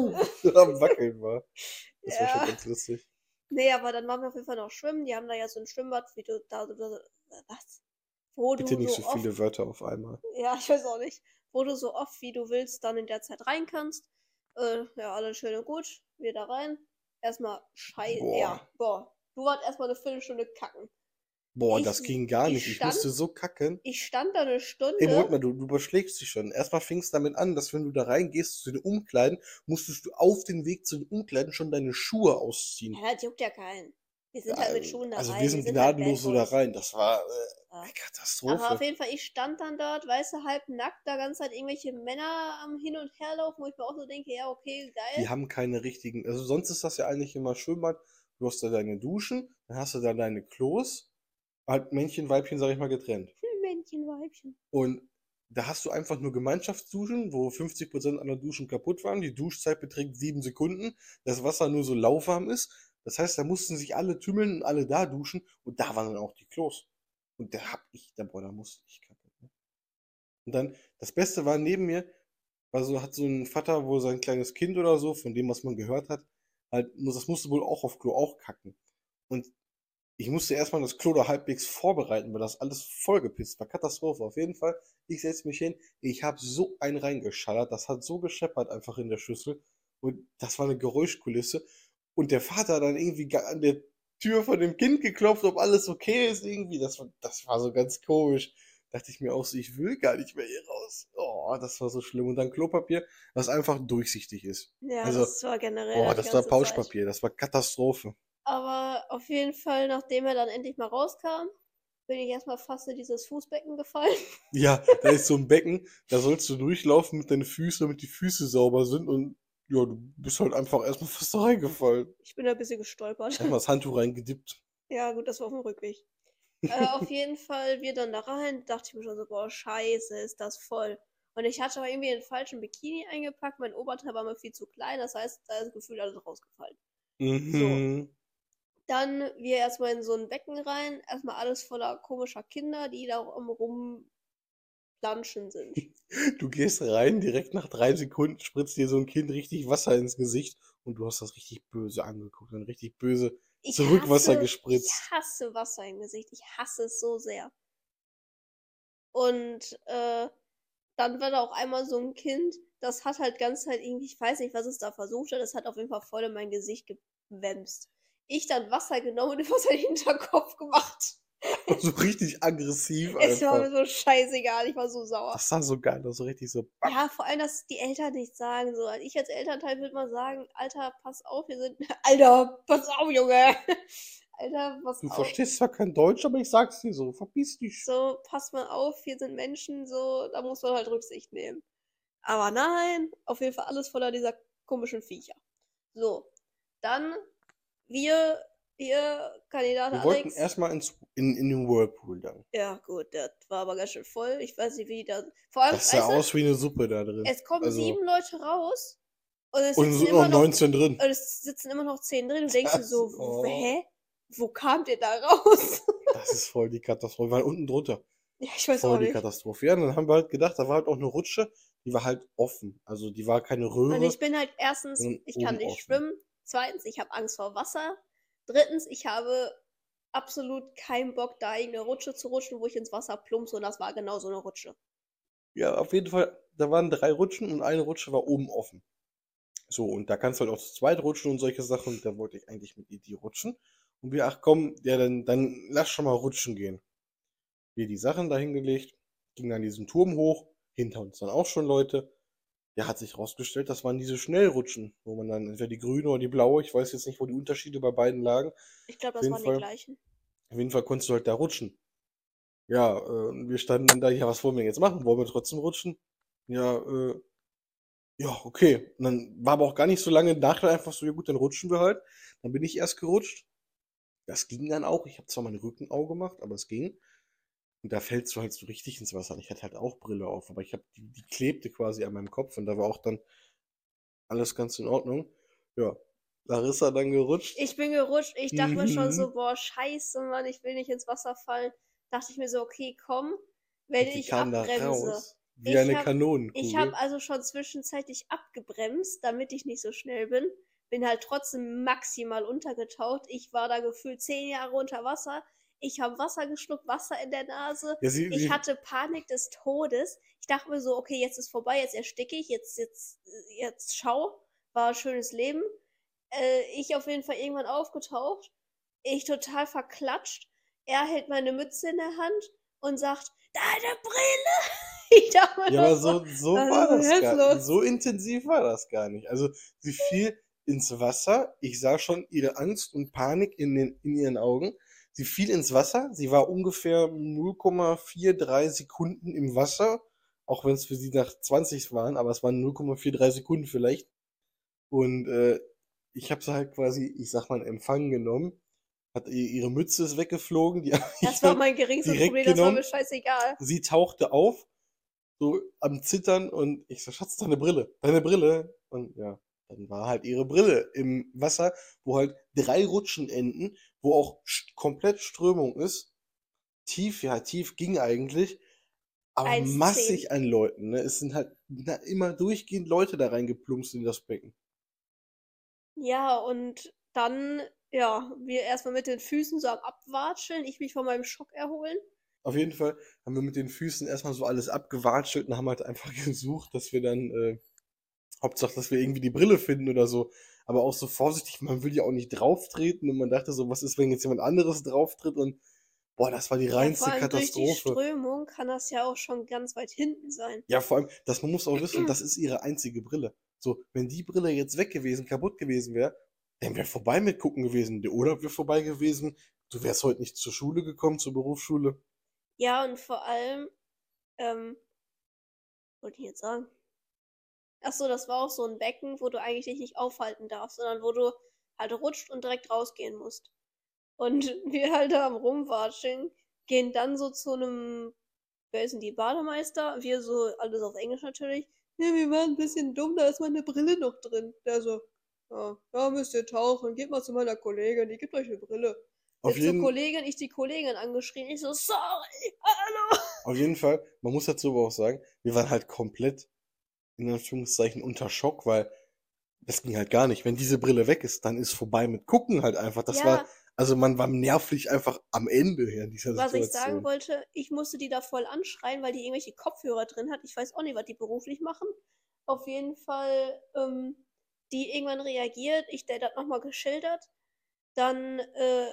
B: am Wackeln war. Das war schon
A: Ja.
B: ganz lustig.
A: Nee, aber dann waren wir auf jeden Fall noch schwimmen. Die haben da ja so ein Schwimmbad, wie du da, da was? Wo
B: Bitte
A: du
B: nicht
A: so
B: so viele
A: oft,
B: Wörter auf einmal.
A: ja, ich weiß auch nicht, wo du so oft wie du willst dann in der Zeit rein kannst. Äh, ja, alles schön und gut. Wir da rein. Erstmal schei, ja,
B: Boah.
A: boah. Du warst erstmal eine Viertelstunde kacken.
B: Boah,
A: Ich,
B: das ging gar
A: ich
B: nicht. Ich
A: stand,
B: musste so kacken.
A: ich stand da eine
B: Ey, Moment
A: Stunde.
B: mal, du, du überschlägst dich schon. Erstmal fing es damit an, dass wenn du da reingehst zu den Umkleiden, musstest du auf dem Weg zu den Umkleiden schon deine Schuhe ausziehen.
A: Ja, das juckt ja keinen. Wir sind
B: Ja,
A: halt mit Schuhen da
B: also
A: rein.
B: wir sind
A: sind halt
B: gnadenlos
A: Bad
B: so da
A: Boys.
B: rein. Das war äh,
A: Ja.
B: eine
A: Aber auf
B: Katastrophe.
A: jeden Fall, ich stand dann dort, weißt du, halb nackt, da ganze Zeit irgendwelche Männer am Hin- und Herlaufen, wo ich mir auch so denke, ja, okay,
B: Die
A: geil.
B: haben keine richtigen, also sonst ist das ja eigentlich immer Schwimmbad. Du hast da deine Duschen, dann hast du da deine Klos, halt Männchen, Weibchen, sag ich mal, getrennt.
A: Männchen, Weibchen.
B: Und da hast du einfach nur Gemeinschaftsduschen, wo fünfzig Prozent aller Duschen kaputt waren. Die Duschzeit beträgt sieben Sekunden. Das Wasser nur so lauwarm ist. Das heißt, da mussten sich alle tümmeln und alle da duschen. Und da waren dann auch die Klos. Und da hab ich, da, boah, da musste ich kacken. Ne? Und dann, das Beste war neben mir, also hat so ein Vater, wo sein kleines Kind oder so, von dem, was man gehört hat, halt, muss, das musste wohl auch auf Klo auch kacken. Und ich musste erstmal das Klo da halbwegs vorbereiten, weil das alles vollgepisst war. Katastrophe. Auf jeden Fall, ich setze mich hin. Ich habe so einen reingeschallert. Das hat so gescheppert einfach in der Schüssel. Und das war eine Geräuschkulisse. Und der Vater hat dann irgendwie ga- an der Tür von dem Kind geklopft, ob alles okay ist irgendwie. Das war, das war so ganz komisch. Dachte ich mir auch so, ich will gar nicht mehr hier raus. Oh, das war so schlimm. Und dann Klopapier, was einfach durchsichtig ist.
A: Ja,
B: Also,
A: das war generell
B: boah,
A: da die
B: das war
A: ganze Zeit.
B: Pouchpapier. Das war Katastrophe.
A: Aber auf jeden Fall, nachdem er dann endlich mal rauskam, bin ich erstmal fast in dieses Fußbecken gefallen.
B: Ja, da ist so ein Becken, da sollst du durchlaufen mit deinen Füßen, damit die Füße sauber sind und ja, du bist halt einfach erstmal fast da reingefallen.
A: Ich bin da ein bisschen gestolpert.
B: Erstmal das Handtuch reingedippt.
A: Ja, gut, das war auf dem Rückweg. Äh, auf jeden Fall, wir dann da rein, dachte ich mir schon so, boah, scheiße, ist das voll. Und ich hatte aber irgendwie den falschen Bikini eingepackt, mein Oberteil war mir viel zu klein, das heißt, da ist gefühlt alles rausgefallen. So,
B: Mhm.
A: dann wir erstmal in so ein Becken rein, erstmal alles voller komischer Kinder, die da am rumplanschen sind.
B: Du gehst rein, direkt nach drei Sekunden spritzt dir so ein Kind richtig Wasser ins Gesicht und du hast das richtig böse angeguckt und richtig böse
A: Ich
B: Zurückwasser
A: hasse, ich
B: gespritzt.
A: hasse Wasser im Gesicht, ich hasse es so sehr. Und äh, dann war da auch einmal so ein Kind, das hat halt ganz halt irgendwie, ich weiß nicht, was es da versucht hat, das hat auf jeden Fall voll in mein Gesicht gewämst. Ich dann Wasser genommen und über seinen Hinterkopf gemacht.
B: So richtig aggressiv
A: Es war mir
B: einfach.
A: so scheißegal, ich war so sauer.
B: Das sah so geil aus, so richtig so. bam.
A: Ja, vor allem, dass die Eltern nichts sagen. So. Also ich als Elternteil würde mal sagen, Alter, pass auf, wir sind. Alter, pass auf, Junge! Alter, pass
B: Du
A: auf.
B: verstehst zwar kein Deutsch, aber ich sag's dir so, verpiss dich.
A: So, pass mal auf, wir sind Menschen, so, da muss man halt Rücksicht nehmen. Aber nein, auf jeden Fall alles voller dieser komischen Viecher. So, dann wir, ihr Kandidat
B: Wir wollten
A: Alex.
B: erstmal ins, in, in den Whirlpool dann.
A: Ja, gut, das war aber ganz schön voll. Ich weiß nicht, wie da. Vor allem,
B: Das sah
A: weißt du,
B: aus wie eine Suppe da drin.
A: es kommen
B: Also,
A: sieben Leute raus und es
B: und es
A: sitzen
B: sind noch
A: immer noch,
B: neunzehn drin.
A: und es sitzen immer noch zehn drin. Du denkst dir
B: Das,
A: so,
B: oh,
A: hä? Wo kamt ihr da raus?
B: das ist voll die Katastrophe. Wir waren unten drunter.
A: Ja, ich weiß
B: Voll
A: auch
B: die
A: nicht.
B: Katastrophe. Ja, und dann haben wir halt gedacht, da war halt auch eine Rutsche, die war halt offen. Also die war keine
A: Und
B: Röhre,
A: ich bin halt erstens,
B: sondern
A: ich kann
B: oben
A: nicht
B: offen.
A: schwimmen. Zweitens, ich habe Angst vor Wasser. Drittens, ich habe absolut keinen Bock, da irgendeine Rutsche zu rutschen, wo ich ins Wasser plumpse. Und das war genau so eine Rutsche.
B: Ja, auf jeden Fall, da waren drei Rutschen und eine Rutsche war oben offen. So, und da kannst du halt auch zu zweit rutschen und solche Sachen. Und da wollte ich eigentlich mit ihr die rutschen. Und wir, ach komm, ja, dann, dann lass schon mal rutschen gehen. Wir die Sachen da hingelegt, gingen dann diesen Turm hoch, hinter uns dann auch schon Leute. Ja, hat sich rausgestellt, das waren diese Schnellrutschen, wo man dann entweder die grüne oder die blaue, ich weiß jetzt nicht, wo die Unterschiede bei beiden lagen.
A: Ich glaube,
B: Auf
A: das
B: jeden
A: waren die
B: Fall,
A: gleichen.
B: auf jeden Fall konntest du halt da rutschen. Ja, äh, und wir standen dann da, ja, was wollen wir jetzt machen? Wollen wir trotzdem rutschen? Ja, äh, ja, okay. Und dann war aber auch gar nicht so lange nachher einfach so, ja gut, dann rutschen wir halt. Dann bin ich erst gerutscht. Das ging dann auch. Ich habe zwar mein Rückenau gemacht, aber es ging. Und da fällst du halt so richtig ins Wasser. Ich hatte halt auch Brille auf, aber ich habe die, die klebte quasi an meinem Kopf und da war auch dann alles ganz in Ordnung. Ja. Larissa dann gerutscht?
A: Ich bin gerutscht. Ich dachte mir schon so,
B: Mhm.
A: boah, scheiße, Mann, ich will nicht ins Wasser fallen. Dachte ich mir so, okay, komm, wenn
B: Und die
A: ich
B: kam da
A: abbremse.
B: raus wie
A: Ich
B: eine
A: habe ich hab
B: Kanonenkugel.
A: also schon zwischenzeitlich abgebremst, damit ich nicht so schnell bin. Bin halt trotzdem maximal untergetaucht. Ich war da gefühlt zehn Jahre unter Wasser. Ich habe Wasser geschluckt, Wasser in der Nase.
B: Ja, sie,
A: Ich
B: sie,
A: hatte Panik des Todes. Ich dachte mir so, okay, jetzt ist vorbei, jetzt ersticke ich, jetzt, jetzt, jetzt schau. War ein schönes Leben. Äh, ich auf jeden Fall irgendwann aufgetaucht. Ich total verklatscht. Er hält meine Mütze in der Hand und sagt, deine Brille! Ich dachte mir
B: ja,
A: nur
B: aber
A: so,
B: so, so
A: was
B: war
A: ist denn
B: das
A: jetzt
B: gar
A: los?
B: so intensiv war das gar nicht. Also sie fiel ins Wasser. Ich sah schon ihre Angst und Panik in, den, in ihren Augen. Sie fiel ins Wasser. Sie war ungefähr null Komma dreiundvierzig Sekunden im Wasser, auch wenn es für sie nach zwanzig waren, aber es waren null Komma dreiundvierzig Sekunden vielleicht. Und äh, ich habe sie halt quasi, ich sag mal, in Empfang genommen. Hat ihr, ihre Mütze ist weggeflogen, die habe
A: Das
B: ich
A: war
B: halt
A: mein geringstes
B: direkt
A: Problem, das war
B: genommen.
A: mir scheißegal.
B: Sie tauchte auf, so am Zittern, und ich so, Schatz, deine Brille, deine Brille. Und ja, dann war halt ihre Brille im Wasser, wo halt drei Rutschen enden, wo auch st- komplett Strömung ist. Tief, ja, tief ging eigentlich, aber
A: eins zehn.
B: massig an Leuten. Ne? Es sind halt na, immer durchgehend Leute da reingeplumpst in das Becken.
A: Ja, und dann, ja, wir erstmal mit den Füßen so am Abwatscheln, ich mich von meinem Schock erholen.
B: Auf jeden Fall haben wir mit den Füßen erstmal so alles abgewatschelt und haben halt einfach gesucht, dass wir dann, äh, Hauptsache, dass wir irgendwie die Brille finden oder so. Aber auch so vorsichtig, man will ja auch nicht drauftreten, und man dachte so, was ist, wenn jetzt jemand anderes drauftritt, und boah, das war die
A: Ja, vor
B: reinste
A: allem durch die
B: Katastrophe.
A: Strömung kann das ja auch schon ganz weit hinten sein.
B: Ja, vor allem, das, man muss auch wissen, das ist ihre einzige Brille. So, wenn die Brille jetzt weg gewesen, kaputt gewesen wäre, dann wäre vorbei mit gucken gewesen. Der Urlaub wäre vorbei gewesen. Du wärst heute nicht zur Schule gekommen, zur Berufsschule.
A: Ja, und vor allem, ähm, wollte ich jetzt sagen? Ach so, das war auch so ein Becken, wo du eigentlich dich nicht aufhalten darfst, sondern wo du halt rutscht und direkt rausgehen musst. Und wir halt da am Rumwatscheln, gehen dann so zu einem, wer ist denn die, Bademeister? Wir so, alles auf Englisch natürlich. Ja, wir waren ein bisschen dumm, da ist meine Brille noch drin. Der so, ja, da müsst ihr tauchen, geht mal zu meiner Kollegin, die gibt euch eine Brille.
B: Auf
A: Wir zur
B: jeden,
A: Kollegin, ich die Kollegin angeschrien, ich so, sorry, hallo.
B: auf jeden Fall, man muss dazu aber auch sagen, wir waren halt komplett in Anführungszeichen unter Schock, weil das ging halt gar nicht. Wenn diese Brille weg ist, dann ist vorbei mit Gucken halt einfach. Das war,
A: Ja,
B: also man war nervlich einfach am Ende hier in dieser
A: was ich sagen
B: Situation.
A: wollte, ich musste die da voll anschreien, weil die irgendwelche Kopfhörer drin hat. Ich weiß auch nicht, was die beruflich machen. Auf jeden Fall, ähm, die irgendwann reagiert, ich der das nochmal geschildert. Dann, äh,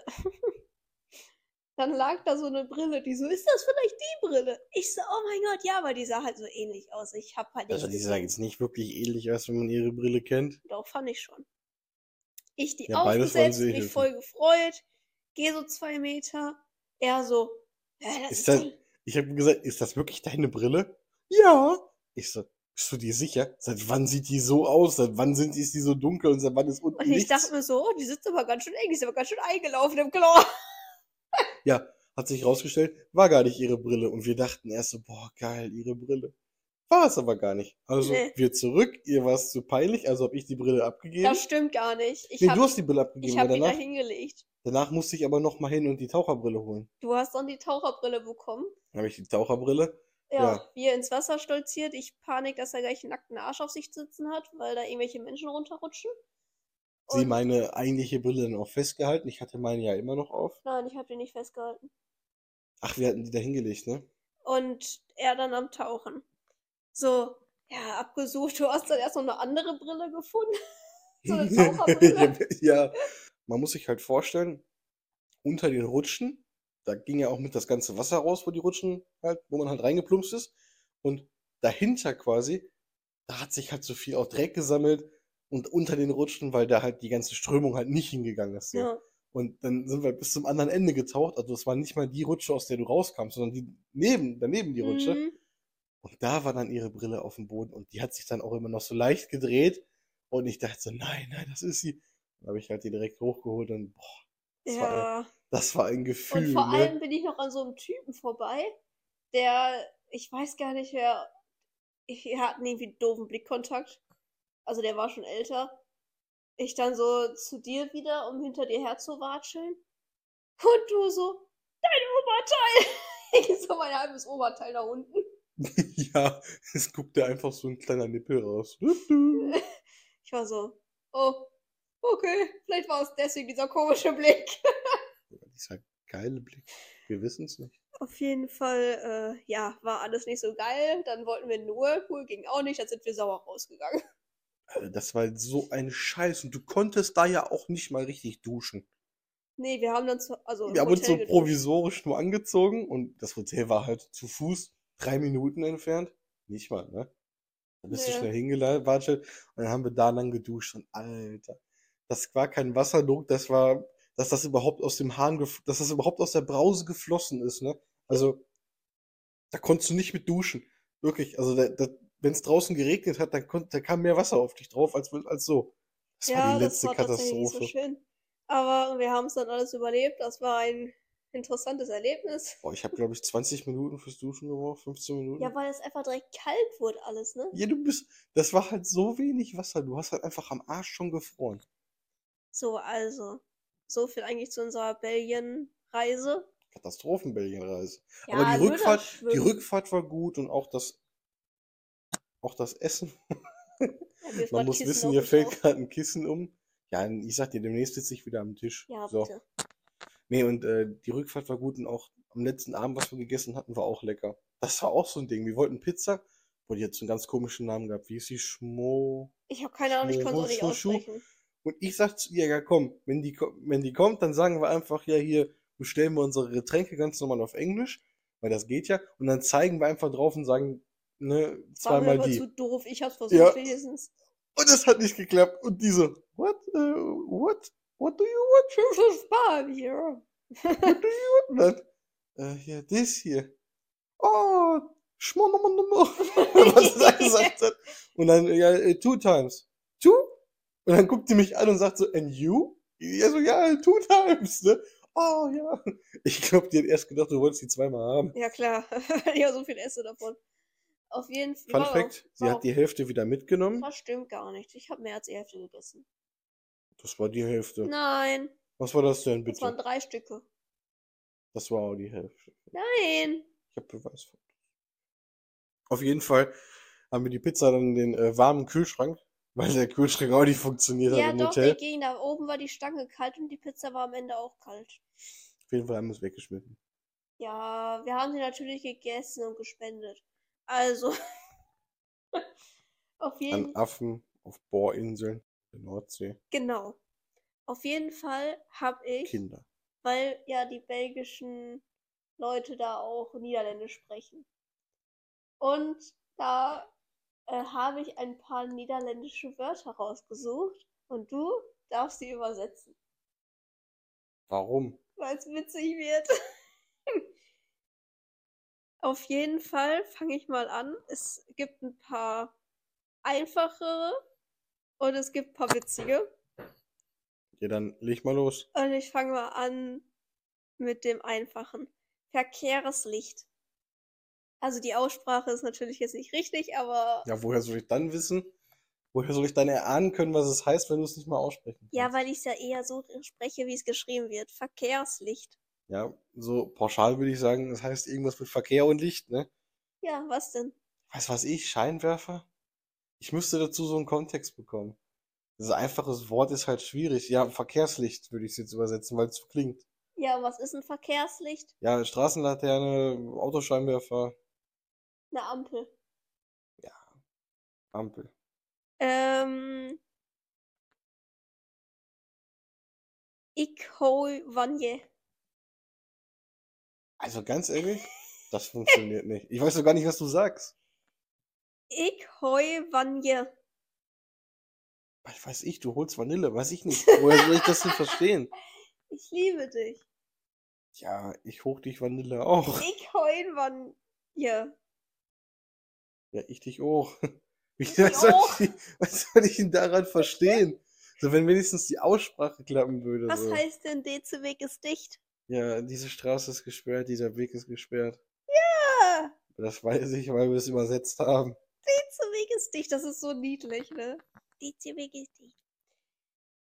A: dann lag da so eine Brille, die so, ist das vielleicht die Brille? Ich so, oh mein Gott, ja, weil die sah halt so ähnlich aus. Ich hab halt
B: Also
A: nicht
B: die sah
A: gesehen.
B: jetzt nicht wirklich ähnlich aus, wenn man ihre Brille kennt.
A: Doch, fand ich schon. Ich die
B: Ja, beides waren
A: aufgesetzt, mich
B: Sehhilfen.
A: voll gefreut, gehe so zwei Meter. Er so, ja, das
B: Ist
A: ist
B: das,
A: doch.
B: ich habe gesagt, ist das wirklich deine Brille? Ja. Ich so, bist du dir sicher? Seit wann sieht die so aus? Seit wann sind, ist die so dunkel und seit wann ist
A: Und
B: unten
A: ich dachte
B: nichts?
A: mir so, oh, die sitzt aber ganz schön eng, die ist aber ganz schön eingelaufen im Klo.
B: Ja, hat sich rausgestellt, war gar nicht ihre Brille. Und wir dachten erst so, boah, geil, ihre Brille. War es aber gar nicht. Also,
A: Nee,
B: wir zurück, ihr war es zu peinlich, also habe ich die Brille abgegeben.
A: das stimmt gar nicht. Ich
B: Nee, du
A: hab
B: hast
A: die,
B: die Brille
A: ich
B: abgegeben, weil
A: hab die da
B: danach,
A: hingelegt.
B: danach musste ich aber noch mal hin und die Taucherbrille holen.
A: Du hast dann die Taucherbrille bekommen.
B: Dann habe ich die Taucherbrille,
A: Ja,
B: ja,
A: wie er ins Wasser stolziert. Ich Panik, dass er gleich einen nackten Arsch auf sich sitzen hat, weil da irgendwelche Menschen runterrutschen.
B: sie
A: Und
B: meine eigentliche Brille dann auch festgehalten. Ich hatte meine ja immer noch auf.
A: nein, ich hab die nicht festgehalten.
B: Ach, wir hatten die da hingelegt, ne?
A: Und er dann am Tauchen. So, ja, abgesucht. Du hast dann erst noch eine andere Brille gefunden. So eine
B: Ich
A: Taucherbrille.
B: hab- ja, man muss sich halt vorstellen, unter den Rutschen, da ging ja auch mit das ganze Wasser raus, wo die Rutschen halt, wo man halt reingeplumpst ist. Und dahinter quasi, da hat sich halt so viel auch Dreck gesammelt und unter den Rutschen, weil da halt die ganze Strömung halt nicht hingegangen ist so.
A: Ja.
B: Und dann sind wir bis zum anderen Ende getaucht. Also es war nicht mal die Rutsche, aus der du rauskamst, sondern die neben, daneben die Rutsche.
A: Mhm.
B: Und da war dann ihre Brille auf dem Boden und die hat sich dann auch immer noch so leicht gedreht. Und ich dachte so, nein, nein, das ist sie. Dann habe ich halt die direkt hochgeholt und boah, das war ein,
A: Ja.
B: das war ein
A: Und
B: Gefühl,
A: vor
B: ne?
A: allem bin ich noch an so einem Typen vorbei, der, ich weiß gar nicht wer, wir hatten irgendwie einen doofen Blickkontakt. Also der war schon älter. Ich dann so zu dir wieder, um hinter dir herzuwatscheln. Und du so, dein Oberteil! Ich so mein halbes Oberteil nach unten.
B: Ja, es guckte einfach so ein kleiner Nippel raus. Du, du.
A: Ich war so, oh, okay, vielleicht war es deswegen dieser komische Blick.
B: Dieser geile Blick. Wir wissen es nicht.
A: Auf jeden Fall, äh, ja, war alles nicht so geil. Dann wollten wir in den Whirlpool, ging auch nicht, dann sind wir sauer rausgegangen.
B: Alter, das war so ein Scheiß. Und du konntest da ja auch nicht mal richtig duschen.
A: Nee, wir haben dann zu, also
B: Wir
A: im
B: haben uns so
A: Hotel geduscht.
B: provisorisch nur angezogen und das Hotel war halt zu Fuß drei Minuten entfernt. Nicht mal, ne? Da bist du
A: Nee.
B: schnell hingelatscht und dann haben wir da lang geduscht und Alter, das war kein Wasserdruck, das war, dass das überhaupt aus dem Hahn, gef- dass das überhaupt aus der Brause geflossen ist, ne? Also, da konntest du nicht mit duschen. Wirklich, also da, da, wenn es draußen geregnet hat, dann, konnt, da kam mehr Wasser auf dich drauf als, als so. Das war die
A: Ja, das
B: letzte
A: war tatsächlich nicht so
B: Katastrophe.
A: schön. Aber wir haben es dann alles überlebt. Das war ein interessantes Erlebnis.
B: Boah, ich habe, glaube ich, zwanzig Minuten fürs Duschen gebraucht, fünfzehn Minuten.
A: Ja, weil es einfach direkt kalt wurde alles, ne?
B: Ja, du bist, das war halt so wenig Wasser, du hast halt einfach am Arsch schon gefroren.
A: So, also. So viel eigentlich zu unserer Belgien-Reise.
B: Katastrophen-Belgien-Reise. Aber die
A: Ja, nur das
B: Rückfahrt, die
A: Schwimmen.
B: Rückfahrt war gut und auch das, auch das Essen.
A: Ja, wirf
B: Man
A: grad
B: muss
A: Kissen
B: wissen,
A: auf
B: hier
A: mich
B: fällt
A: drauf.
B: gerade ein Kissen um. Ja, ich sag dir, demnächst sitze ich wieder am Tisch.
A: Ja,
B: So.
A: bitte.
B: Nee, und äh, die Rückfahrt war gut und auch am letzten Abend, was wir gegessen hatten, war auch lecker. Das war auch so ein Ding. Wir wollten Pizza, wo die hat so einen ganz komischen Namen gehabt. Wie ist die? Schmo.
A: Ich habe keine Ahnung, ich
B: Schmo.
A: kann es auch nicht
B: Schmo. Schuh.
A: aussprechen.
B: Und ich sag zu ihr, ja komm, wenn die, ko- wenn die kommt, dann sagen wir einfach, ja hier, bestellen wir unsere Getränke ganz normal auf Englisch, weil das geht ja. Und dann zeigen wir einfach drauf und sagen, ne,
A: Das war mir
B: zweimal
A: aber zu
B: die.
A: doof. Ich hab's
B: Ja,
A: versucht wenigstens.
B: und es hat nicht geklappt. Und diese, what, uh, what, what do you want?
A: This is bad here.
B: What do you want? Und dann, äh, ja, das hier. Oh, schmonnummer, was er gesagt hat. Und dann, ja, äh, two times. Two? Und dann guckt sie mich an und sagt so, and you? Ja, so, ja, two times, ne? Oh, ja. Ich glaube, die hat erst gedacht, du wolltest die zweimal haben.
A: Ja, klar. Weil ich auch so viel esse davon. Auf jeden Fall.
B: Fun
A: War auch,
B: Fact, sie
A: war
B: hat
A: auch,
B: die Hälfte wieder mitgenommen.
A: das stimmt gar nicht. Ich habe mehr als die Hälfte gegessen.
B: Das war die Hälfte.
A: Nein,
B: Was war das denn,
A: das waren
B: bitte?
A: drei Stücke.
B: Das war auch die Hälfte.
A: Nein.
B: Ich habe Beweisfotos. Auf jeden Fall haben wir die Pizza dann in den äh, warmen Kühlschrank, weil der Kühlschrank auch nicht funktioniert hat
A: Ja,
B: im
A: doch, der
B: Hotel.
A: ging. Da oben war die Stange kalt und die Pizza war am Ende auch kalt.
B: Auf jeden Fall haben wir es weggeschmissen.
A: Ja, wir haben sie natürlich gegessen und gespendet. Also, auf
B: An
A: jeden
B: Affen auf Bohrinseln der Nordsee.
A: Genau. Auf jeden Fall habe ich,
B: Kinder.
A: weil ja die belgischen Leute da auch Niederländisch sprechen. Und da äh, habe ich ein paar niederländische Wörter rausgesucht und du darfst sie übersetzen,
B: Warum?
A: weil es witzig wird. Auf jeden Fall fange ich mal an. Es gibt ein paar einfachere und es gibt ein paar witzige.
B: Ja, dann leg mal los.
A: Und ich fange mal an mit dem einfachen. Verkehrslicht. Also die Aussprache ist natürlich jetzt nicht richtig, aber
B: Ja, woher soll ich dann wissen? Woher soll ich dann erahnen können, was es heißt, wenn du es nicht mal aussprechen kannst?
A: ja, weil ich es ja eher so spreche, wie es geschrieben wird. Verkehrslicht.
B: Ja, so pauschal würde ich sagen, es heißt irgendwas mit Verkehr und Licht, ne?
A: Ja, was denn?
B: Weiß was ich, Scheinwerfer? Ich müsste dazu so einen Kontext bekommen. Das einfaches Wort ist halt schwierig. Ja, Verkehrslicht würde ich es jetzt übersetzen, weil es so klingt.
A: Ja, was ist ein Verkehrslicht?
B: Ja, Straßenlaterne, Autoscheinwerfer,
A: Eine Ampel.
B: ja, Ampel.
A: Ähm, ich hoi Vanje.
B: Also ganz ehrlich, das funktioniert nicht. Ich weiß doch gar nicht, was du sagst.
A: Ich hoi Vanje.
B: Was weiß ich, du holst Vanille, weiß ich nicht. Woher soll ich das denn verstehen?
A: Ich liebe dich.
B: Ja, ich hoch dich Vanille auch.
A: Ich hoi Vanje.
B: Ja, ich dich auch. Wie,
A: Ich
B: was, soll
A: auch.
B: ich, was soll ich denn daran verstehen? So, wenn wenigstens die Aussprache klappen würde.
A: Was
B: So.
A: heißt denn, Dezeweg ist dicht?
B: Ja, diese Straße ist gesperrt, dieser Weg ist gesperrt.
A: Ja,
B: Das weiß ich, weil wir es übersetzt haben.
A: Dezeweg ist dicht. Das ist so niedlich, ne? Dezeweg ist dicht.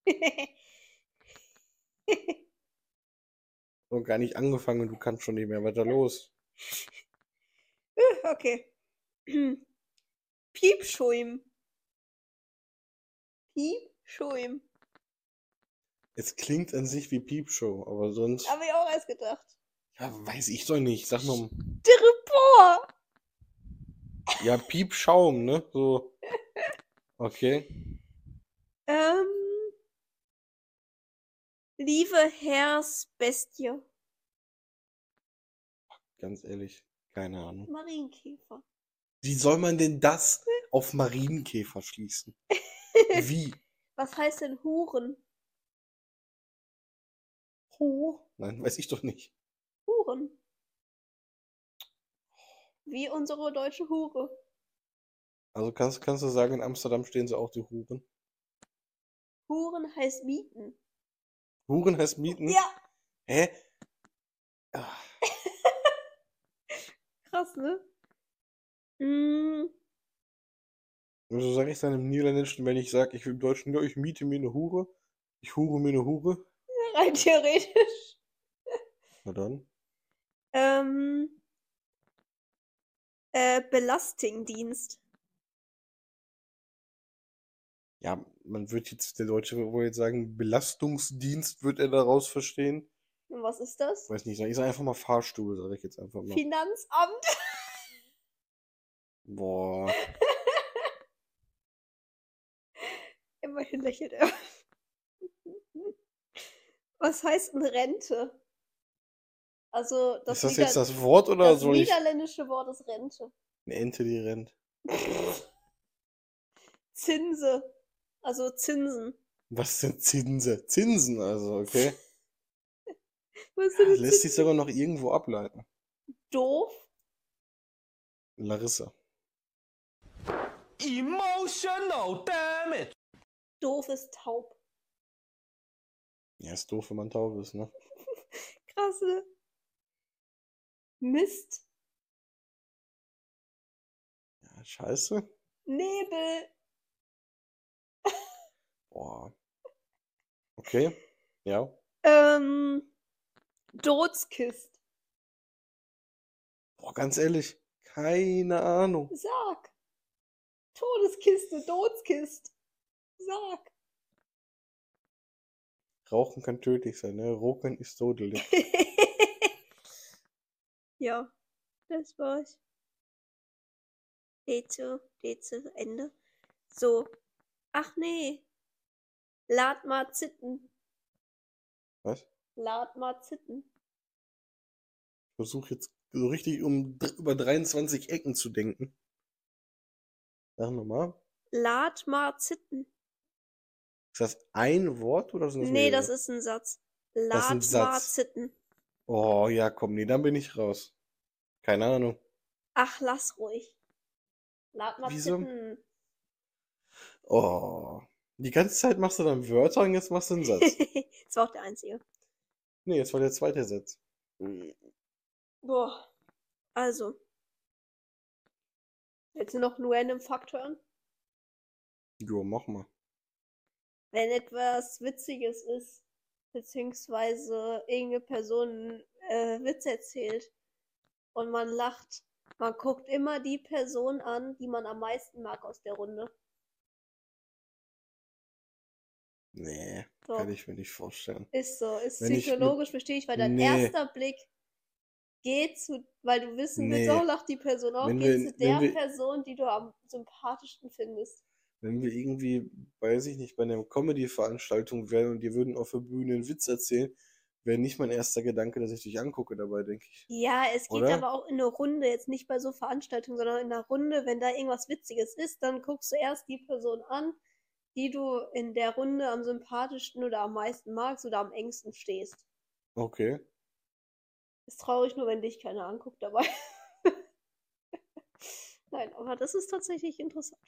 B: Und gar nicht angefangen und du kannst schon nicht mehr weiter los.
A: Okay. Piepschuim. Piepschuim.
B: Es klingt an sich wie Piepshow, aber sonst.
A: Habe ich auch erst gedacht.
B: Ja, weiß ich doch nicht. Sag mal.
A: Styropor.
B: Ja, Piepschaum, ne? So. Okay.
A: Ähm. Liebe Heeresbestie.
B: Ganz ehrlich, keine Ahnung.
A: Marienkäfer.
B: Wie soll man denn das auf Marienkäfer schließen? Wie?
A: Was heißt denn Huren?
B: Oh. Nein, weiß ich doch nicht.
A: Huren. Wie unsere deutsche Hure.
B: Also kannst, kannst du sagen, in Amsterdam stehen sie auch die Huren?
A: Huren heißt Mieten.
B: Huren heißt Mieten?
A: Ja.
B: Hä? Ah.
A: Krass, ne? Mm.
B: So sage ich dann im Niederländischen, wenn ich sage, ich will im Deutschen, ja, ich miete mir eine Hure. Ich hure mir eine Hure.
A: Rein theoretisch.
B: Na dann.
A: Ähm. Äh, Belastingdienst.
B: Ja, man wird jetzt, der Deutsche wohl jetzt sagen, Belastungsdienst wird er daraus verstehen.
A: Und was ist das?
B: Weiß nicht, ich sage einfach mal Fahrstuhl, sage ich jetzt einfach mal.
A: Finanzamt.
B: Boah.
A: Immerhin lächelt er. Was heißt denn Rente? Also das,
B: Ist das
A: Nieder
B: jetzt das Wort oder
A: das
B: soll ich
A: niederländische Wort ist Rente.
B: eine Ente, die rennt?
A: Zinse. Also Zinsen.
B: Was sind Zinse? Zinsen, also, okay.
A: Was sind
B: Ja,
A: denn
B: lässt sich
A: Zinsen?
B: sogar noch irgendwo ableiten.
A: Doof.
B: Larissa.
C: Emotional damage.
A: Doof ist taub.
B: Ja, ist doof, wenn man taub ist, ne?
A: Krass, ne? Mist.
B: Ja, scheiße.
A: Nebel.
B: Boah. Okay, ja.
A: Ähm. Dotskist.
B: Boah, ganz ehrlich, keine Ahnung.
A: Sag. Todeskiste, Dotskist. Sag.
B: Rauchen kann tödlich sein, ne? Roken ist todelig.
A: Ja, das war's. Deze, Deze, Ende. So. Ach nee. Lad mal zitten.
B: Was?
A: Lad mal zitten.
B: Ich versuche jetzt so richtig um dr- über dreiundzwanzig Ecken zu denken. Sag nochmal.
A: Lad mal zitten.
B: Ist das ein Wort oder sind das
A: Nee, das
B: mehrere?
A: ist ein Satz.
B: Das ist ein
A: Lad mal
B: Satz.
A: zitten.
B: Oh, ja, komm, nee, dann bin ich raus. Keine Ahnung.
A: Ach, lass ruhig. Lad mal
B: Wieso?
A: zitten.
B: Oh. Die ganze Zeit machst du dann Wörter und jetzt machst du einen Satz.
A: Das war auch der einzige.
B: Nee, jetzt war der zweite Satz.
A: Boah. Also. Willst du noch einen random Fakt hören?
B: Jo, mach mal.
A: Wenn etwas Witziges ist, beziehungsweise irgendeine Person äh, Witz erzählt und man lacht, man guckt immer die Person an, die man am meisten mag aus der Runde.
B: Nee,
A: So.
B: kann ich mir nicht vorstellen.
A: Ist so, ist
B: Wenn ich mit-
A: psychologisch bestätigt, weil dein
B: Nee.
A: erster Blick geht zu, weil du wissen willst,
B: Nee.
A: oh, lacht die Person auch,
B: Wenn
A: geht
B: wir-
A: zu der
B: wenn wir-
A: Person, die du am sympathischsten findest.
B: Wenn wir irgendwie, weiß ich nicht, bei einer Comedy-Veranstaltung wären und die würden auf der Bühne einen Witz erzählen, wäre nicht mein erster Gedanke, dass ich dich angucke dabei, denke ich.
A: Ja, es geht
B: Oder?
A: aber auch in eine Runde, jetzt nicht bei so Veranstaltungen, sondern in einer Runde, wenn da irgendwas Witziges ist, dann guckst du erst die Person an, die du in der Runde am sympathischsten oder am meisten magst oder am engsten stehst.
B: Okay.
A: Ist traurig nur, wenn dich keiner anguckt dabei. Nein, aber das ist tatsächlich interessant.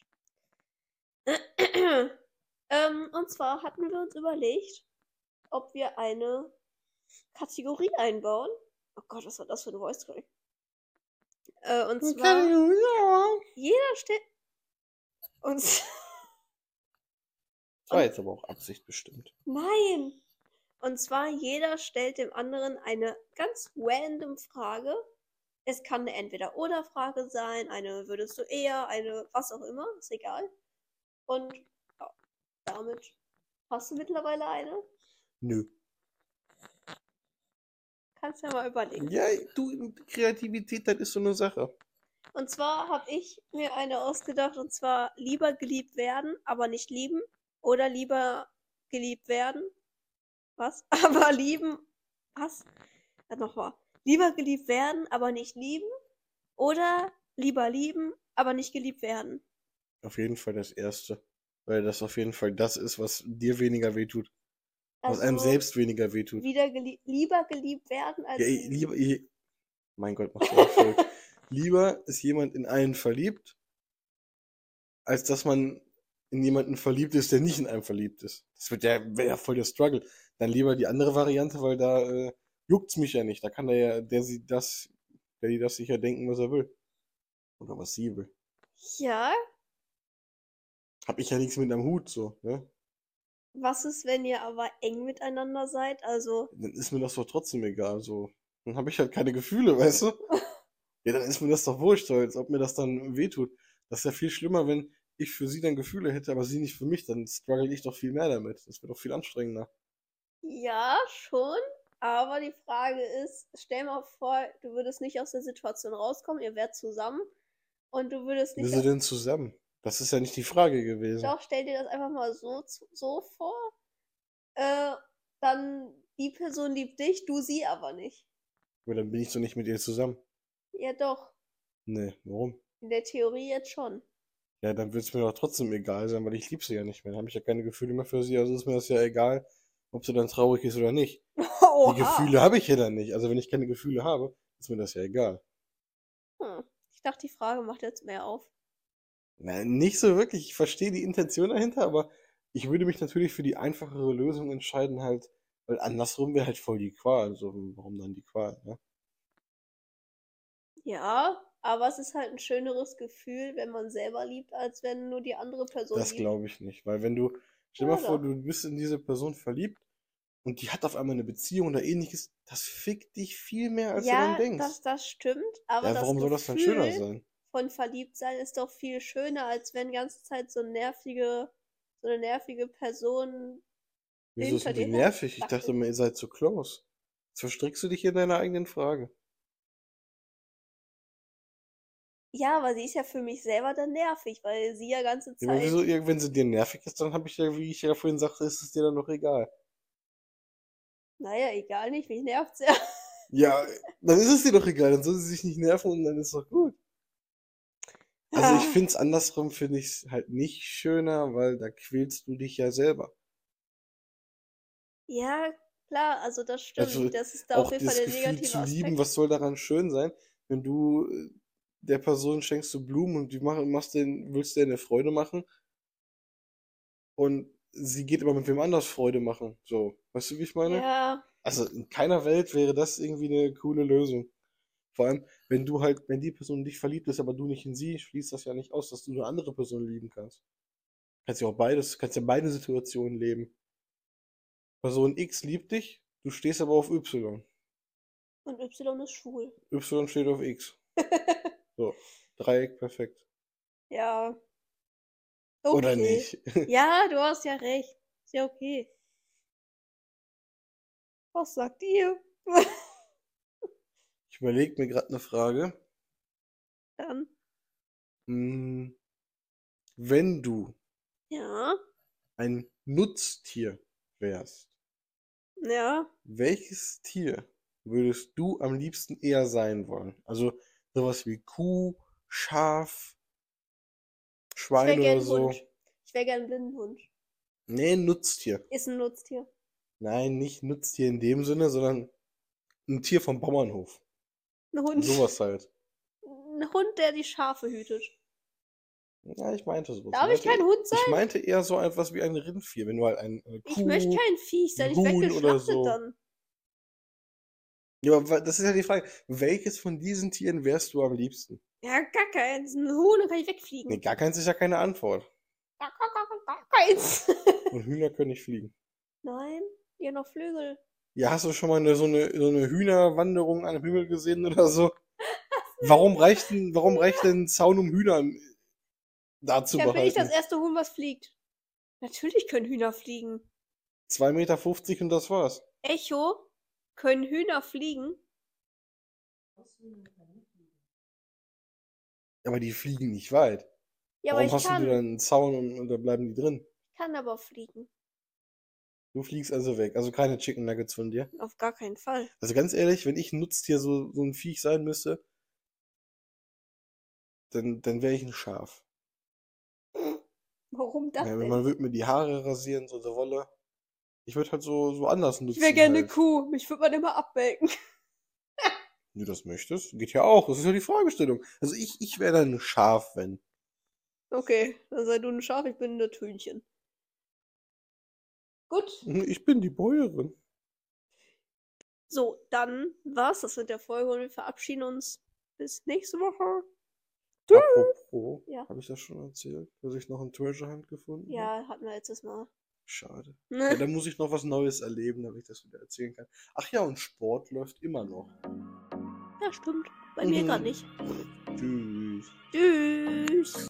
A: ähm, und zwar hatten wir uns überlegt, ob wir eine Kategorie einbauen. Oh Gott, was war das für ein Voice Track? Äh, und zwar jeder stellt uns
B: Das war
A: Und
B: jetzt aber auch Absicht bestimmt.
A: nein! Und zwar, jeder stellt dem anderen eine ganz random Frage. Es kann eine Entweder-Oder-Frage sein, eine würdest du eher, eine was auch immer, ist egal. Und ja, damit hast du mittlerweile eine.
B: Nö.
A: Kannst ja mal überlegen.
B: Ja, du, Kreativität, das ist so eine Sache.
A: Und zwar habe ich mir eine ausgedacht, und zwar lieber geliebt werden, aber nicht lieben. Oder lieber geliebt werden. Was? Aber lieben. Was? Ja, nochmal. Lieber geliebt werden, aber nicht lieben. Oder lieber lieben, aber nicht geliebt werden.
B: Auf jeden Fall das Erste. Weil das auf jeden Fall das ist, was dir weniger wehtut. Was einem
A: Also
B: selbst weniger wehtut.
A: wieder gelie lieber geliebt werden als
B: Ja, ich,
A: lieben.
B: lieber, ich, mein Gott, machst du auch verrückt. Lieber ist jemand in einen verliebt, als dass man in jemanden verliebt ist, der nicht in einem verliebt ist. Das wird ja, wäre ja voll der Struggle. Dann lieber die andere Variante, weil da äh, juckt's mich ja nicht. Da kann der ja, der sie das, der die das sicher denken, was er will. Oder was sie will.
A: Ja,
B: Hab ich ja nichts mit am Hut, so, ne?
A: was ist, wenn ihr aber eng miteinander seid? Also,
B: Dann ist mir das doch trotzdem egal, so. Dann habe ich halt keine Gefühle, weißt du? Ja, dann ist mir das doch wurscht, als ob mir das dann wehtut. Das ist ja viel schlimmer, wenn ich für sie dann Gefühle hätte, aber sie nicht für mich. Dann struggle ich doch viel mehr damit. Das wird doch viel anstrengender.
A: ja, schon. Aber die Frage ist, stell mal vor, du würdest nicht aus der Situation rauskommen, ihr wärt zusammen und du würdest nicht.
B: Wieso denn zusammen? Das ist ja nicht die Frage gewesen.
A: Doch, stell dir das einfach mal so, so vor. Äh, dann die Person liebt dich, du sie aber nicht.
B: Aber dann bin ich doch nicht mit ihr zusammen.
A: Ja, doch.
B: Nee, warum?
A: In der Theorie jetzt schon.
B: Ja, dann wird es mir doch trotzdem egal sein, weil ich liebe sie ja nicht mehr. Dann habe ich ja keine Gefühle mehr für sie, also ist mir das ja egal, ob sie dann traurig ist oder nicht.
A: Oha.
B: Die Gefühle habe ich ja dann nicht. Also wenn ich keine Gefühle habe, ist mir das ja egal.
A: Hm. Ich dachte, die Frage macht jetzt mehr auf.
B: Na, nicht so wirklich. Ich verstehe die Intention dahinter, aber ich würde mich natürlich für die einfachere Lösung entscheiden, halt, weil andersrum wäre halt voll die Qual. Also warum dann die Qual, ne?
A: Ja, aber es ist halt ein schöneres Gefühl, wenn man selber liebt, als wenn nur die andere Person
B: Das
A: liebt.
B: glaube ich nicht. Weil wenn du, stell dir
A: Ja,
B: mal vor,
A: doch.
B: du bist in diese Person verliebt und die hat auf einmal eine Beziehung oder ähnliches, das fickt dich viel mehr, als du dann
A: Ja,
B: denkst.
A: das, das stimmt, aber
B: Ja,
A: das
B: warum soll das dann schöner
A: Gefühl
B: sein?
A: von Verliebtsein ist doch viel schöner, als wenn die ganze Zeit so nervige, so eine nervige Person
B: Wieso
A: hinter
B: sind die
A: dir
B: nervig? Ich
A: herzackt
B: dachte
A: ist.
B: immer, ihr seid so close. Jetzt verstrickst du dich in deiner eigenen Frage.
A: Ja, aber sie ist ja für mich selber dann nervig, weil sie ja ganze
B: Ja, aber
A: Zeit.
B: wieso, ihr- wenn sie dir nervig ist, dann habe ich ja, wie ich ja vorhin sagte, ist es dir dann doch egal.
A: Naja, egal nicht, mich nervt's ja.
B: Ja, dann ist es dir doch egal, dann soll sie sich nicht nerven und dann ist doch gut. Also ich finde es andersrum, finde ich es halt nicht schöner, weil da quälst du dich ja selber.
A: Ja, klar, also das stimmt.
B: Also
A: Das ist da
B: auch
A: auf jeden
B: das
A: Fall der
B: Gefühl
A: negative
B: zu lieben,
A: Aspekt.
B: was soll daran schön sein, wenn du äh, der Person schenkst du Blumen und die mach, machst den, willst dir eine Freude machen und sie geht aber mit wem anders Freude machen. So, weißt du, wie ich meine?
A: Ja,
B: Also in keiner Welt wäre das irgendwie eine coole Lösung. Vor allem, wenn du halt, wenn die Person in dich verliebt ist, aber du nicht in sie, schließt das ja nicht aus, dass du eine andere Person lieben kannst. Kannst ja auch beides, kannst ja beide Situationen leben. Person X liebt dich, du stehst aber auf Y.
A: und Y ist schwul.
B: Y steht auf X. So, Dreieck perfekt.
A: Ja.
B: Oder
A: Okay.
B: nicht?
A: Ja, du hast ja recht. Ist ja okay. Was sagt ihr?
B: Ich überlege mir gerade eine Frage.
A: Dann.
B: Hm, wenn du
A: Ja.
B: ein Nutztier wärst,
A: Ja.
B: welches Tier würdest du am liebsten eher sein wollen? Also sowas wie Kuh, Schaf,
A: Ich wäre
B: Schwein
A: gern
B: oder so.
A: Hund. Ich wäre gern Blindenhund.
B: Nee, Nutztier.
A: Ist ein Nutztier.
B: Nein, nicht Nutztier in dem Sinne, sondern ein Tier vom Bauernhof.
A: Ein Hund.
B: Sowas halt.
A: Ein Hund, der die Schafe hütet.
B: Ja, ich meinte sowas.
A: Darf ich
B: meinte,
A: kein Hund sein?
B: Ich meinte eher so etwas wie ein Rindvieh, wenn du halt ein, eine Kuh...
A: Ich möchte kein Viech sein. Ich
B: Huhn
A: werde
B: oder
A: geschlachtet
B: so.
A: dann.
B: Ja, aber wa- das ist ja die Frage. Welches von diesen Tieren wärst du am liebsten?
A: Ja, gar keins. Ein Huhn, dann kann ich wegfliegen.
B: Nee, gar keins ist ja keine Antwort.
A: Gar, gar, gar, gar Eins.
B: Und Hühner können nicht fliegen.
A: Nein, ihr noch Flügel.
B: Ja, hast du schon mal eine, so eine, so eine Hühnerwanderung an dem Himmel gesehen oder so? Warum reicht denn, warum reicht denn ein Zaun, um Hühner da zu
A: Ja, bin ich das
B: behalten?
A: erste Huhn, was fliegt. Natürlich können Hühner fliegen.
B: zwei Meter fünfzig und das war's.
A: Echo, können Hühner fliegen?
B: Aber die fliegen nicht weit.
A: Ja, aber
B: Warum
A: ich
B: hast du
A: kann.
B: dann einen Zaun und, und da bleiben die drin?
A: Ich kann aber fliegen.
B: Du fliegst also weg. Also keine Chicken Nuggets von dir.
A: Auf gar keinen Fall.
B: Also ganz ehrlich, wenn ich ein Nutztier so, so ein Viech sein müsste, dann, dann wäre ich ein Schaf.
A: Warum das
B: Ja,
A: denn?
B: man würde mir die Haare rasieren, so eine Wolle. Ich würde halt so, so anders nutzen.
A: Ich wäre gerne eine
B: halt.
A: Kuh. Mich würde man immer abmelken.
B: Wenn du das möchtest, geht ja auch. Das ist ja die Fragestellung. Also ich, ich wäre dann ein Schaf, wenn.
A: Okay, dann sei du ein Schaf, ich bin ein Hühnchen. Gut.
B: Ich bin die Bäuerin.
A: So, dann war's das mit der Folge und wir verabschieden uns bis nächste Woche.
B: Apropos,
A: Ja.
B: habe ich das schon erzählt, dass ich noch einen Treasure Hunt gefunden habe?
A: Ja, hatten wir letztes Mal.
B: Schade.
A: Ne?
B: Ja, dann muss ich noch was Neues erleben, damit ich das wieder erzählen kann. Ach ja, und Sport läuft immer noch.
A: Ja, stimmt. Bei mir
B: Mhm.
A: gar nicht.
B: Tschüss.
A: Tschüss.